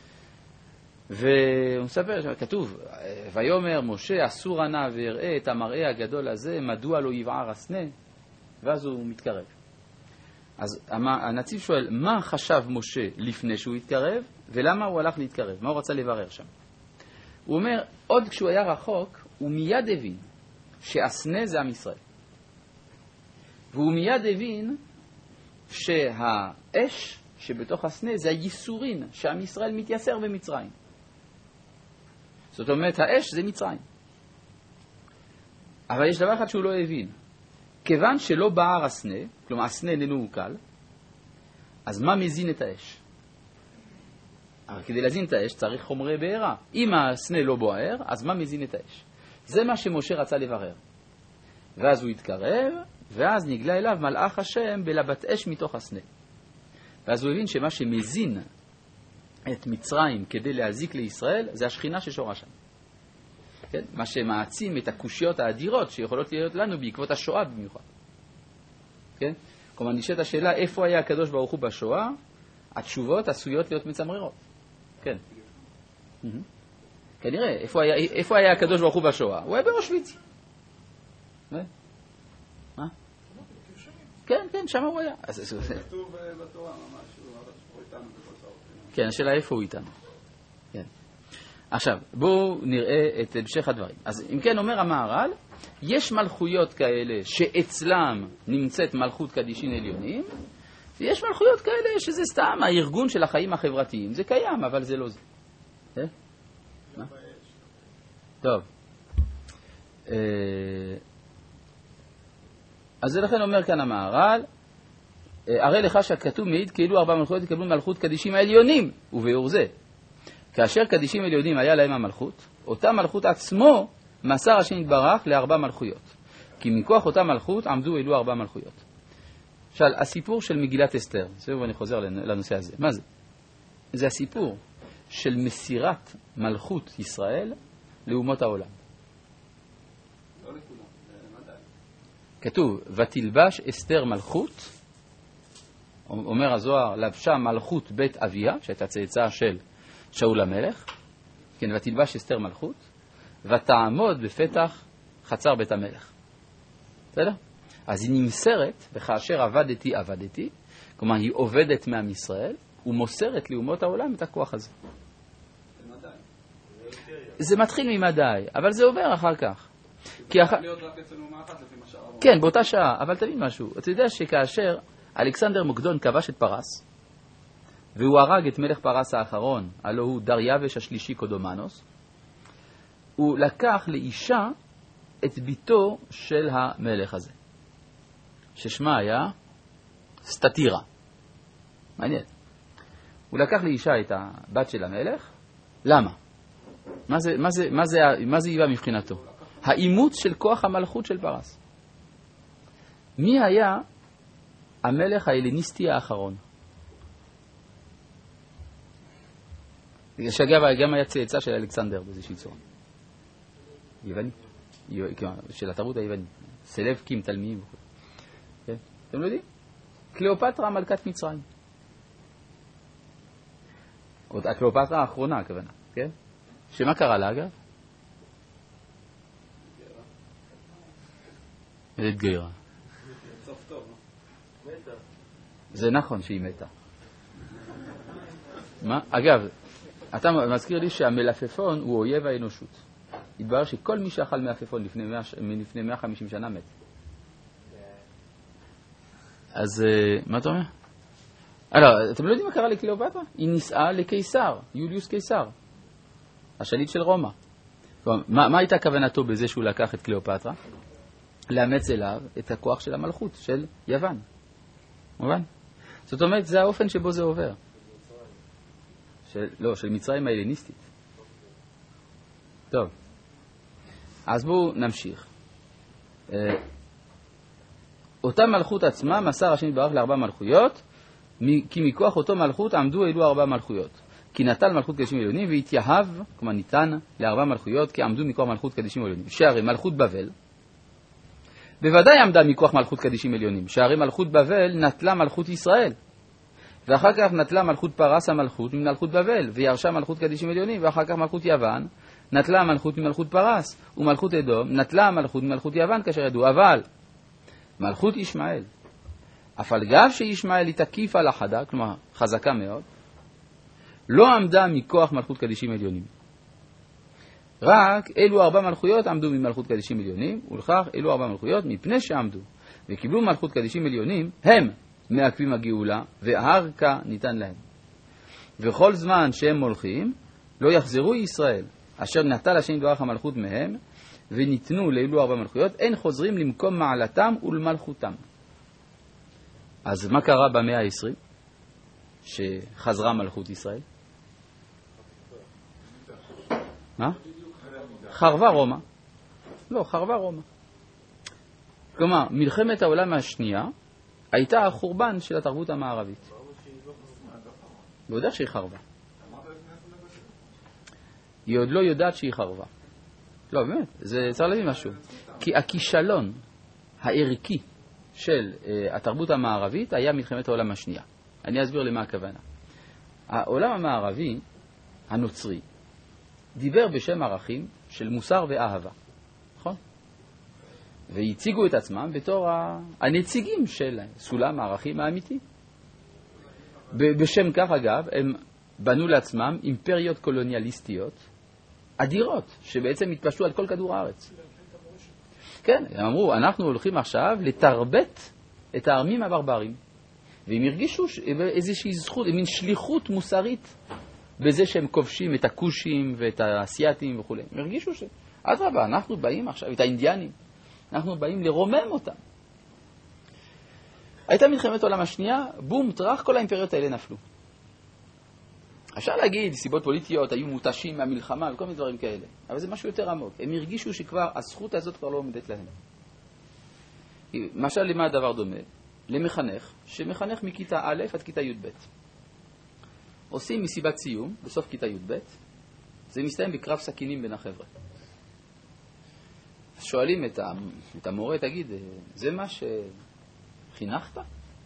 והוא מספר, כתוב, ויאמר משה אסור נא ויראה את המראה הגדול הזה, מדוע לא יבער הסנה? ואז הוא מתקרב. אז הנציב שואל, מה חשב משה לפני שהוא התקרב, ולמה הוא הלך להתקרב? מה הוא רצה לברר שם? הוא אומר, עוד כשהוא היה רחוק, הוא מיד הבין שהסנה זה עם ישראל. והוא מיד הבין שהאש שבתוך הסנה זה הייסורין שעם ישראל מתייסר במצרים. זאת אומרת, האש זה מצרים. אבל יש דבר אחד שהוא לא הבין. כיוון שלא בער הסנה, כלומר הסנה איננו קל, אז מה מזין את האש? אבל כדי להזין את האש צריך חומרי בעירה. אם הסנה לא בוער, אז מה מזין את האש? זה מה שמשה רצה לברר. ואז הוא התקרב, ואז נגלה אליו מלאך השם בלבת אש מתוך הסנה. ואז הוא הבין שמה שמזין את מצרים כדי להזיק לישראל, זה השכינה ששורה שם. כן? מה שמעצים את הקושיות האדירות שיכולות להיות לנו בעקבות השואה במיוחד. כן? כלומר, נשאלת השאלה, איפה היה הקדוש ברוך הוא בשואה? התשובות עשויות להיות מצמררות. כן. כנראה, איפה היה הקדוש ברוך הוא בשואה? הוא היה באושוויץ. מה? כן, כן, שם הוא היה. כתוב בתורה ממש, הוא איתנו בכל שעות. כן, השאלה איפה הוא איתנו. כן. עכשיו, בואו נראה את המשך הדברים. אז אם כן אומר המהר"ל, יש מלכויות כאלה שאצלם נמצאת מלכות קדישין עליונים, ויש מלכויות כאלה שזה סתם הארגון של החיים החברתיים. זה קיים, אבל זה לא זה. מה? טוב. אז זה לכן אומר כאן המהר"ל, הרי לך שהכתוב מעיד כאילו 4 מלכויות יקבלו מלכות קדישים העליונים, וביאור זה. כאשר קדישים עליונים היה להם המלכות, אותה מלכות עצמו מסר השם יתברך ל4 מלכויות. כי מכוח אותה מלכות עמדו אלו 4 מלכויות. עכשיו, הסיפור של מגילת אסתר, זהו, אני חוזר לנושא הזה. מה זה? זה הסיפור של מסירת מלכות ישראל לאומות העולם. לא לכולם, למדי. כתוב, ותלבש אסתר מלכות, אומר הזוהר, לבשה מלכות בית אביה, שהייתה צאצאה של שאול המלך, כן, ותלבש אסתר מלכות, ותעמוד בפתח חצר בית המלך. בסדר? אז היא נמסרת, וכאשר עבדתי, כלומר היא עובדת מעם ישראל, ומוסרת לאומות העולם את הכוח הזה. למדי. זה מתחיל ממדי, אבל זה עובר אחר כך. כי להיות רק אצל אומה אחת לפי מה שהרב כן, באותה שעה, אבל תבין משהו. אתה יודע שכאשר אלכסנדר מוקדון כבש את פרס, והוא הרג את מלך פרס האחרון, הלא הוא דריווש השלישי קודומנוס, הוא לקח לאישה את ביתו של המלך הזה, ששמה היה סטטירה. מעניין. הוא לקח לאישה את הבת של המלך. למה? מה זה היווה מבחינתו? האימוץ של כוח המלכות של פרס. מי היה המלך ההלניסטי האחרון? שאגב, גם היה צאצא של אלכסנדר באיזושהי צורה. יווני. של התרבות היוונית. סלבקים, תלמיים וכו'. כן? אתם לא יודעים? קליאופטרה מלכת מצרים. עוד הקליאופטרה האחרונה, הכוונה. כן? שמה קרה לה, אגב? התגיירה. סוף טוב, לא? מתה. זה נכון שהיא מתה. מה? אגב, אתה מזכיר לי שהמלפפון הוא אויב האנושות. התברר שכל מי שאכל מלפפון לפני 150 שנה מת. אז מה אתה אומר? אתם לא יודעים מה קרה לקליאופטרה? היא נישאה לקיסר, יוליוס קיסר, השליט של רומא. מה הייתה כוונתו בזה שהוא לקח את קליאופטרה? לאמץ אליו את הכוח של המלכות, של יוון. מובן? זאת אומרת, זה האופן שבו זה עובר. של מצרים ההלניסטית. טוב. אז בואו נמשיך. אותה מלכות עצמה מסר השם יתברך לארבע מלכויות, כי מכוח אותו מלכות עמדו אלו ארבע מלכויות. כי נטל מלכות קדישים עליונים והתייהב, כלומר ניתן לארבע מלכויות, כי עמדו מכוח מלכות קדישים עליונים. שהרי מלכות בבל, בוודאי עמדה מכוח מלכות קדישים עליונים. שהרי מלכות בבל נטלה מלכות ישראל. ואחר כך נטלה מלכות פרס המלכות ממלכות בבל, וירשה מלכות קדישים עליונים, ואחר כך מלכות יוון, נטלה מלכות ממלכות פרס, ומלכות אדום, נטלה מלכות ממלכות יוון כאשר ידעו. אבל מלכות ישמעאל, אף על גב שישמעאל היא תקיפה לחדה, כלומר חזקה מאוד, לא עמדה מכוח מלכות קדישים עליונים. רק אלו ארבע מלכויות עמדו ממלכות קדישים עליונים, ולכך אלו ארבע מלכויות מפני שעמדו וקיבלו מלכות קדישים עליונים, הם מעכבים הגאולה, והארכה ניתן להם. וכל זמן שהם מולכים, לא יחזרו ישראל, אשר נטל השם יתברך המלכות מהם, וניתנו לאלו ארבע מלכויות, אין חוזרים למקום מעלתם ולמלכותם. אז מה קרה במאה ה-20? שחזרה מלכות ישראל? מה? חרבה רומא. לא, חרבה רומא. כלומר, מלחמת העולם השנייה הייתה החורבן של התרבות המערבית. בודק שהיא חרבה. היא עוד לא יודעת שהיא חרבה. לא, באמת, זה צריך להבין משהו. כי הכישלון הערכי של התרבות המערבית היה מלחמת העולם השנייה. אני אסביר למה הכוונה. העולם המערבי, הנוצרי, דיבר בשם ערכים של מוסר ואהבה. נכון? והציגו את עצמם בתור הנציגים של סולם הערכים האמיתי. בשם כך, אגב, הם בנו לעצמם אימפריות קולוניאליסטיות אדירות, שבעצם התפשטו על כל כדור הארץ. כן, הם אמרו, אנחנו הולכים עכשיו לתרבט את העמים הברברים. והם הרגישו איזושהי זכות, מין שליחות מוסרית בזה שהם כובשים את הכושים ואת האסייתים וכו'. הם הרגישו אדרבה, אנחנו באים עכשיו, את האינדיאנים, אנחנו באים לרומם אותם. הייתה מלחמת העולם השנייה, בום, טרח, כל האימפריות האלה נפלו. אפשר להגיד, סיבות פוליטיות, היו מותשים מהמלחמה וכל מיני דברים כאלה. אבל זה משהו יותר עמוק. הם הרגישו שכבר, הזכות הזאת כבר לא עומדת להם. למשל, למה הדבר דומה? למחנך, שמחנך מכיתה א' עד כיתה י' ב'. עושים מסיבת סיום, בסוף כיתה י' ב', זה מסתיים בקרב סכינים בין החבר'ה. שואלים את המורה, תגיד, זה מה שחינכת?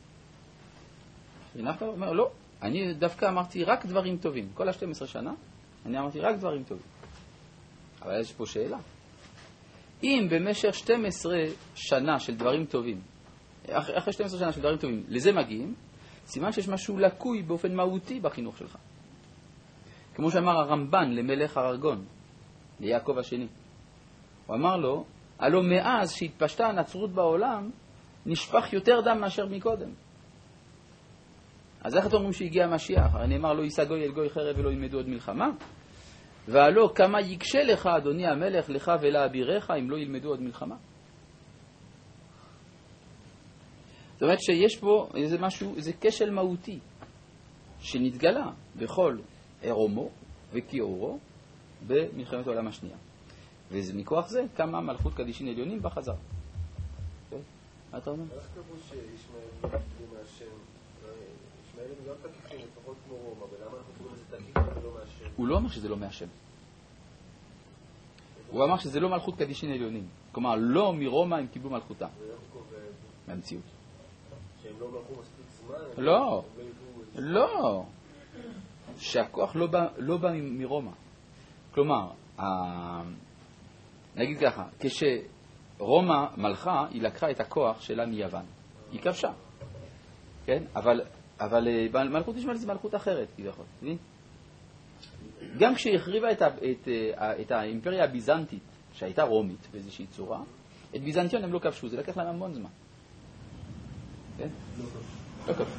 חינכת? הוא אומר, לא. אני דווקא אמרתי רק דברים טובים. כל ה-12 שנה, אני אמרתי רק דברים טובים. אבל יש פה שאלה. אם במשך 12 שנה של דברים טובים, אחרי 12 שנה של דברים טובים, לזה מגיעים, סימן שיש משהו לקוי באופן מהותי בחינוך שלך. כמו שאמר הרמב"ן למלך ארגון, ליעקב השני. הוא אמר לו, הלא מאז שהתפשטה הנצרות בעולם, נשפך יותר דם מאשר מקודם. אז איך אתם אומרים שהגיע המשיח? הרי נאמר לא יישא גוי אל גוי חרב ולא ילמדו עוד מלחמה. והלא כמה יקשה לך אדוני המלך לך ולאביריך אם לא ילמדו עוד מלחמה. זאת אומרת שיש פה איזה משהו, איזה כשל מהותי שנתגלה בכל עירומו וכיעורו במלחמת העולם השנייה. ומכוח זה כמה מלכות קדישין עליונים בחזר. מה אתה אומר? איך קבעו שישמעאל לא תקיפים מהשם? ישמעאל הם גם תקיפים, לפחות כמו רומא, ולמה אנחנו קוראים לזה תקיפים ולא מהשם? הוא לא אמר שזה לא מהשם. הוא אמר שזה לא מלכות קדישין עליונים. כלומר, לא מרומא הם קיבלו מלכותה. ואיך הוא קובע את זה? מהמציאות. שהם לא מלכו מספיק זמן? לא, לא. שהכוח לא בא מרומא. כלומר, נגיד ככה, כשרומא מלכה, היא לקחה את הכוח שלה מיוון. היא כבשה. כן? אבל מלכות ישמעאל זה מלכות אחרת, כביכול. גם כשהיא החריבה את האימפריה הביזנטית, שהייתה רומית באיזושהי צורה, את ביזנטיון הם לא כבשו, זה לקח להם המון זמן. כן? לא כבשו.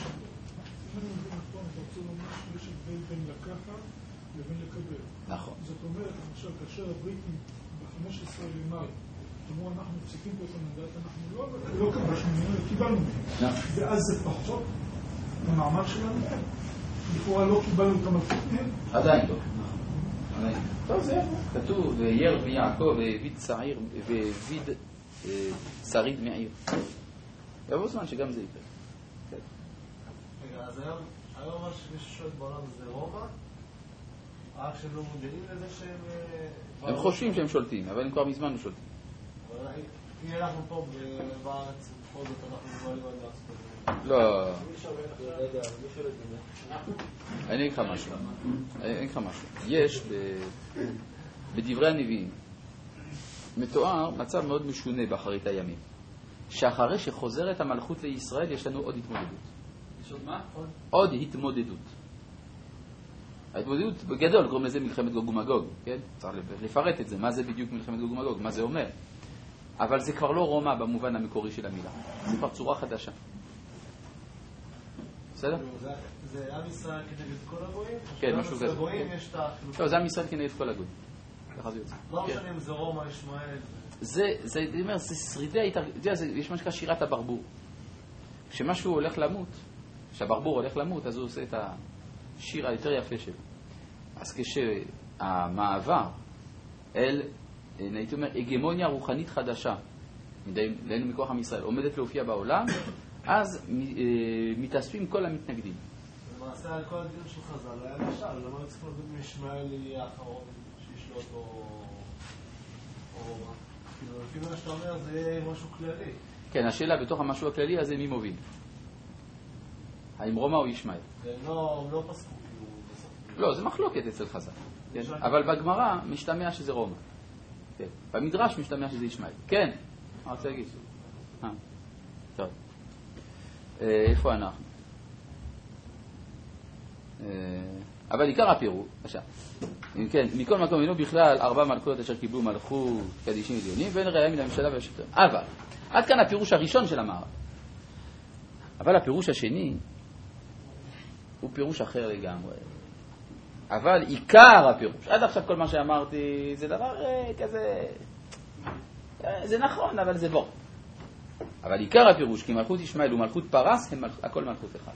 יש הבדל בין לקחת לבין לקבל. נכון. זאת אומרת, למשל, כאשר הבריטים ב-15 למאי אמרו, אנחנו מפסיקים פה את המנדט, אנחנו לא כבשנו, קיבלנו מהם. ואז זה פחות המעמד שלנו. לכאורה לא קיבלנו את המלכות מהם. עדיין לא. טוב, זה כתוב, וירא ויעקב והביד שריד מעיר. יבוא זמן שגם זה יקרה. רגע, אז היום מה שמישהו שואל בעולם זה רומא? רק שהם לא מודעים לזה שהם... הם חושבים שהם שולטים, אבל הם כבר מזמן לא שולטים. אם אנחנו פה בארץ, בכל זאת אנחנו מבלים על בארץ. לא. מי שולט בזה? אני אגיד לך משהו. יש בדברי הנביאים מתואר מצב מאוד משונה באחרית הימים. שאחרי שחוזרת המלכות לישראל יש לנו עוד התמודדות. יש עוד מה? עוד התמודדות. ההתמודדות בגדול קוראים לזה מלחמת גוג ומגוג, כן? צריך לפרט את זה, מה זה בדיוק מלחמת גוג ומגוג, מה זה אומר. אבל זה כבר לא רומא במובן המקורי של המילה. זה כבר צורה חדשה. בסדר? זה עם ישראל כנגד כל הגויים? כן, משהו כזה. הגויים יש את החילוקים. לא, זה עם ישראל כנגד כל הגויים. ככה זה יוצא. לא משנה אם זה רומא, ישמעאל. זה שרידי ההתארגנות, יש מה שנקרא שירת הברבור. כשמשהו הולך למות, כשהברבור הולך למות, אז הוא עושה את השיר היותר יפה שלו. אז כשהמעבר אל, הייתי אומר, הגמוניה רוחנית חדשה, דהיינו מכוח עם ישראל, עומדת להופיע בעולם, אז מתאספים כל המתנגדים. למעשה על כל הדיון של חז"ל היה משל, למה צריך לדעת מישמעאל יהיה האחרון שישלוט או רומא? כאילו, לפי מה שאתה אומר זה יהיה משהו כללי. כן, השאלה בתוך המשהו הכללי הזה מי מוביל? האם רומא או ישמעאל? הם לא פסקו כאילו בסוף. לא, זה מחלוקת אצל חז"ל. כן? אבל בגמרא משתמע שזה רומא. כן. במדרש משתמע שזה ישמעאל. כן, מה רוצה להגיד? טוב. איפה אנחנו? אבל עיקר הפירוש, כן, מכל מקום אינו בכלל 4 מלכויות אשר קיבלו מלכות קדישים עליונים ואין ראיה מן הממשלה והשלטון. אבל עד כאן הפירוש הראשון של המערב. אבל הפירוש השני הוא פירוש אחר לגמרי. אבל עיקר הפירוש, עד עכשיו כל מה שאמרתי זה דבר כזה, זה נכון אבל זה בוא. אבל עיקר הפירוש, כי מלכות ישמעאל ומלכות פרס הם הכל מלכות אחד.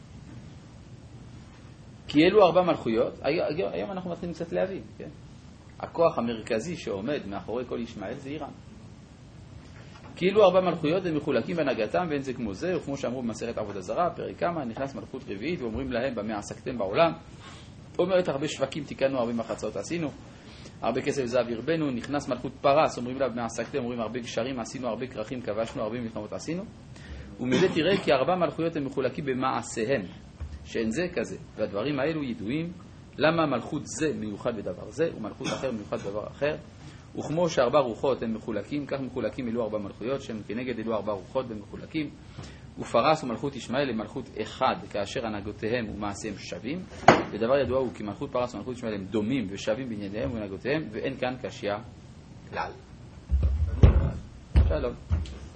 כי אלו 4 מלכויות, היום אנחנו מתחילים קצת להבין, כן? הכוח המרכזי שעומד מאחורי כל ישמעאל זה איראן. כי אלו 4 מלכויות הם מחולקים בהנהגתם ואין זה כמו זה, וכמו שאמרו במסכת עבודה זרה, פרק כמה, נכנס מלכות רביעית ואומרים להם במה עסקתם בעולם. אומרת הרבה שווקים תיקנו, הרבה מחצות עשינו, הרבה כסף זהב הרבנו, נכנס מלכות פרס, אומרים לה במה עסקתם, אומרים הרבה גשרים עשינו, הרבה כרכים כבשנו, הרבה מלחמות עשינו. ומזה תראה כי 4 מלכויות הם מחולקים במעשיהם. שאין זה כזה, והדברים האלו ידועים למה מלכות זה מיוחד בדבר זה ומלכות אחר מיוחד בדבר אחר, וכמו ש4 רוחות הם מחולקים, כך מחולקים אלו 4 מלכויות שהם כנגד אלו 4 רוחות הם מחולקים, ופרס ומלכות ישמעאל הם מלכות אחד כאשר הנהגותיהם ומעשיהם שווים, ודבר ידוע הוא כי מלכות פרס ומלכות ישמעאל הם דומים ושווים בענייניהם ובהנהגותיהם ואין כאן קשיא כלל. שלום.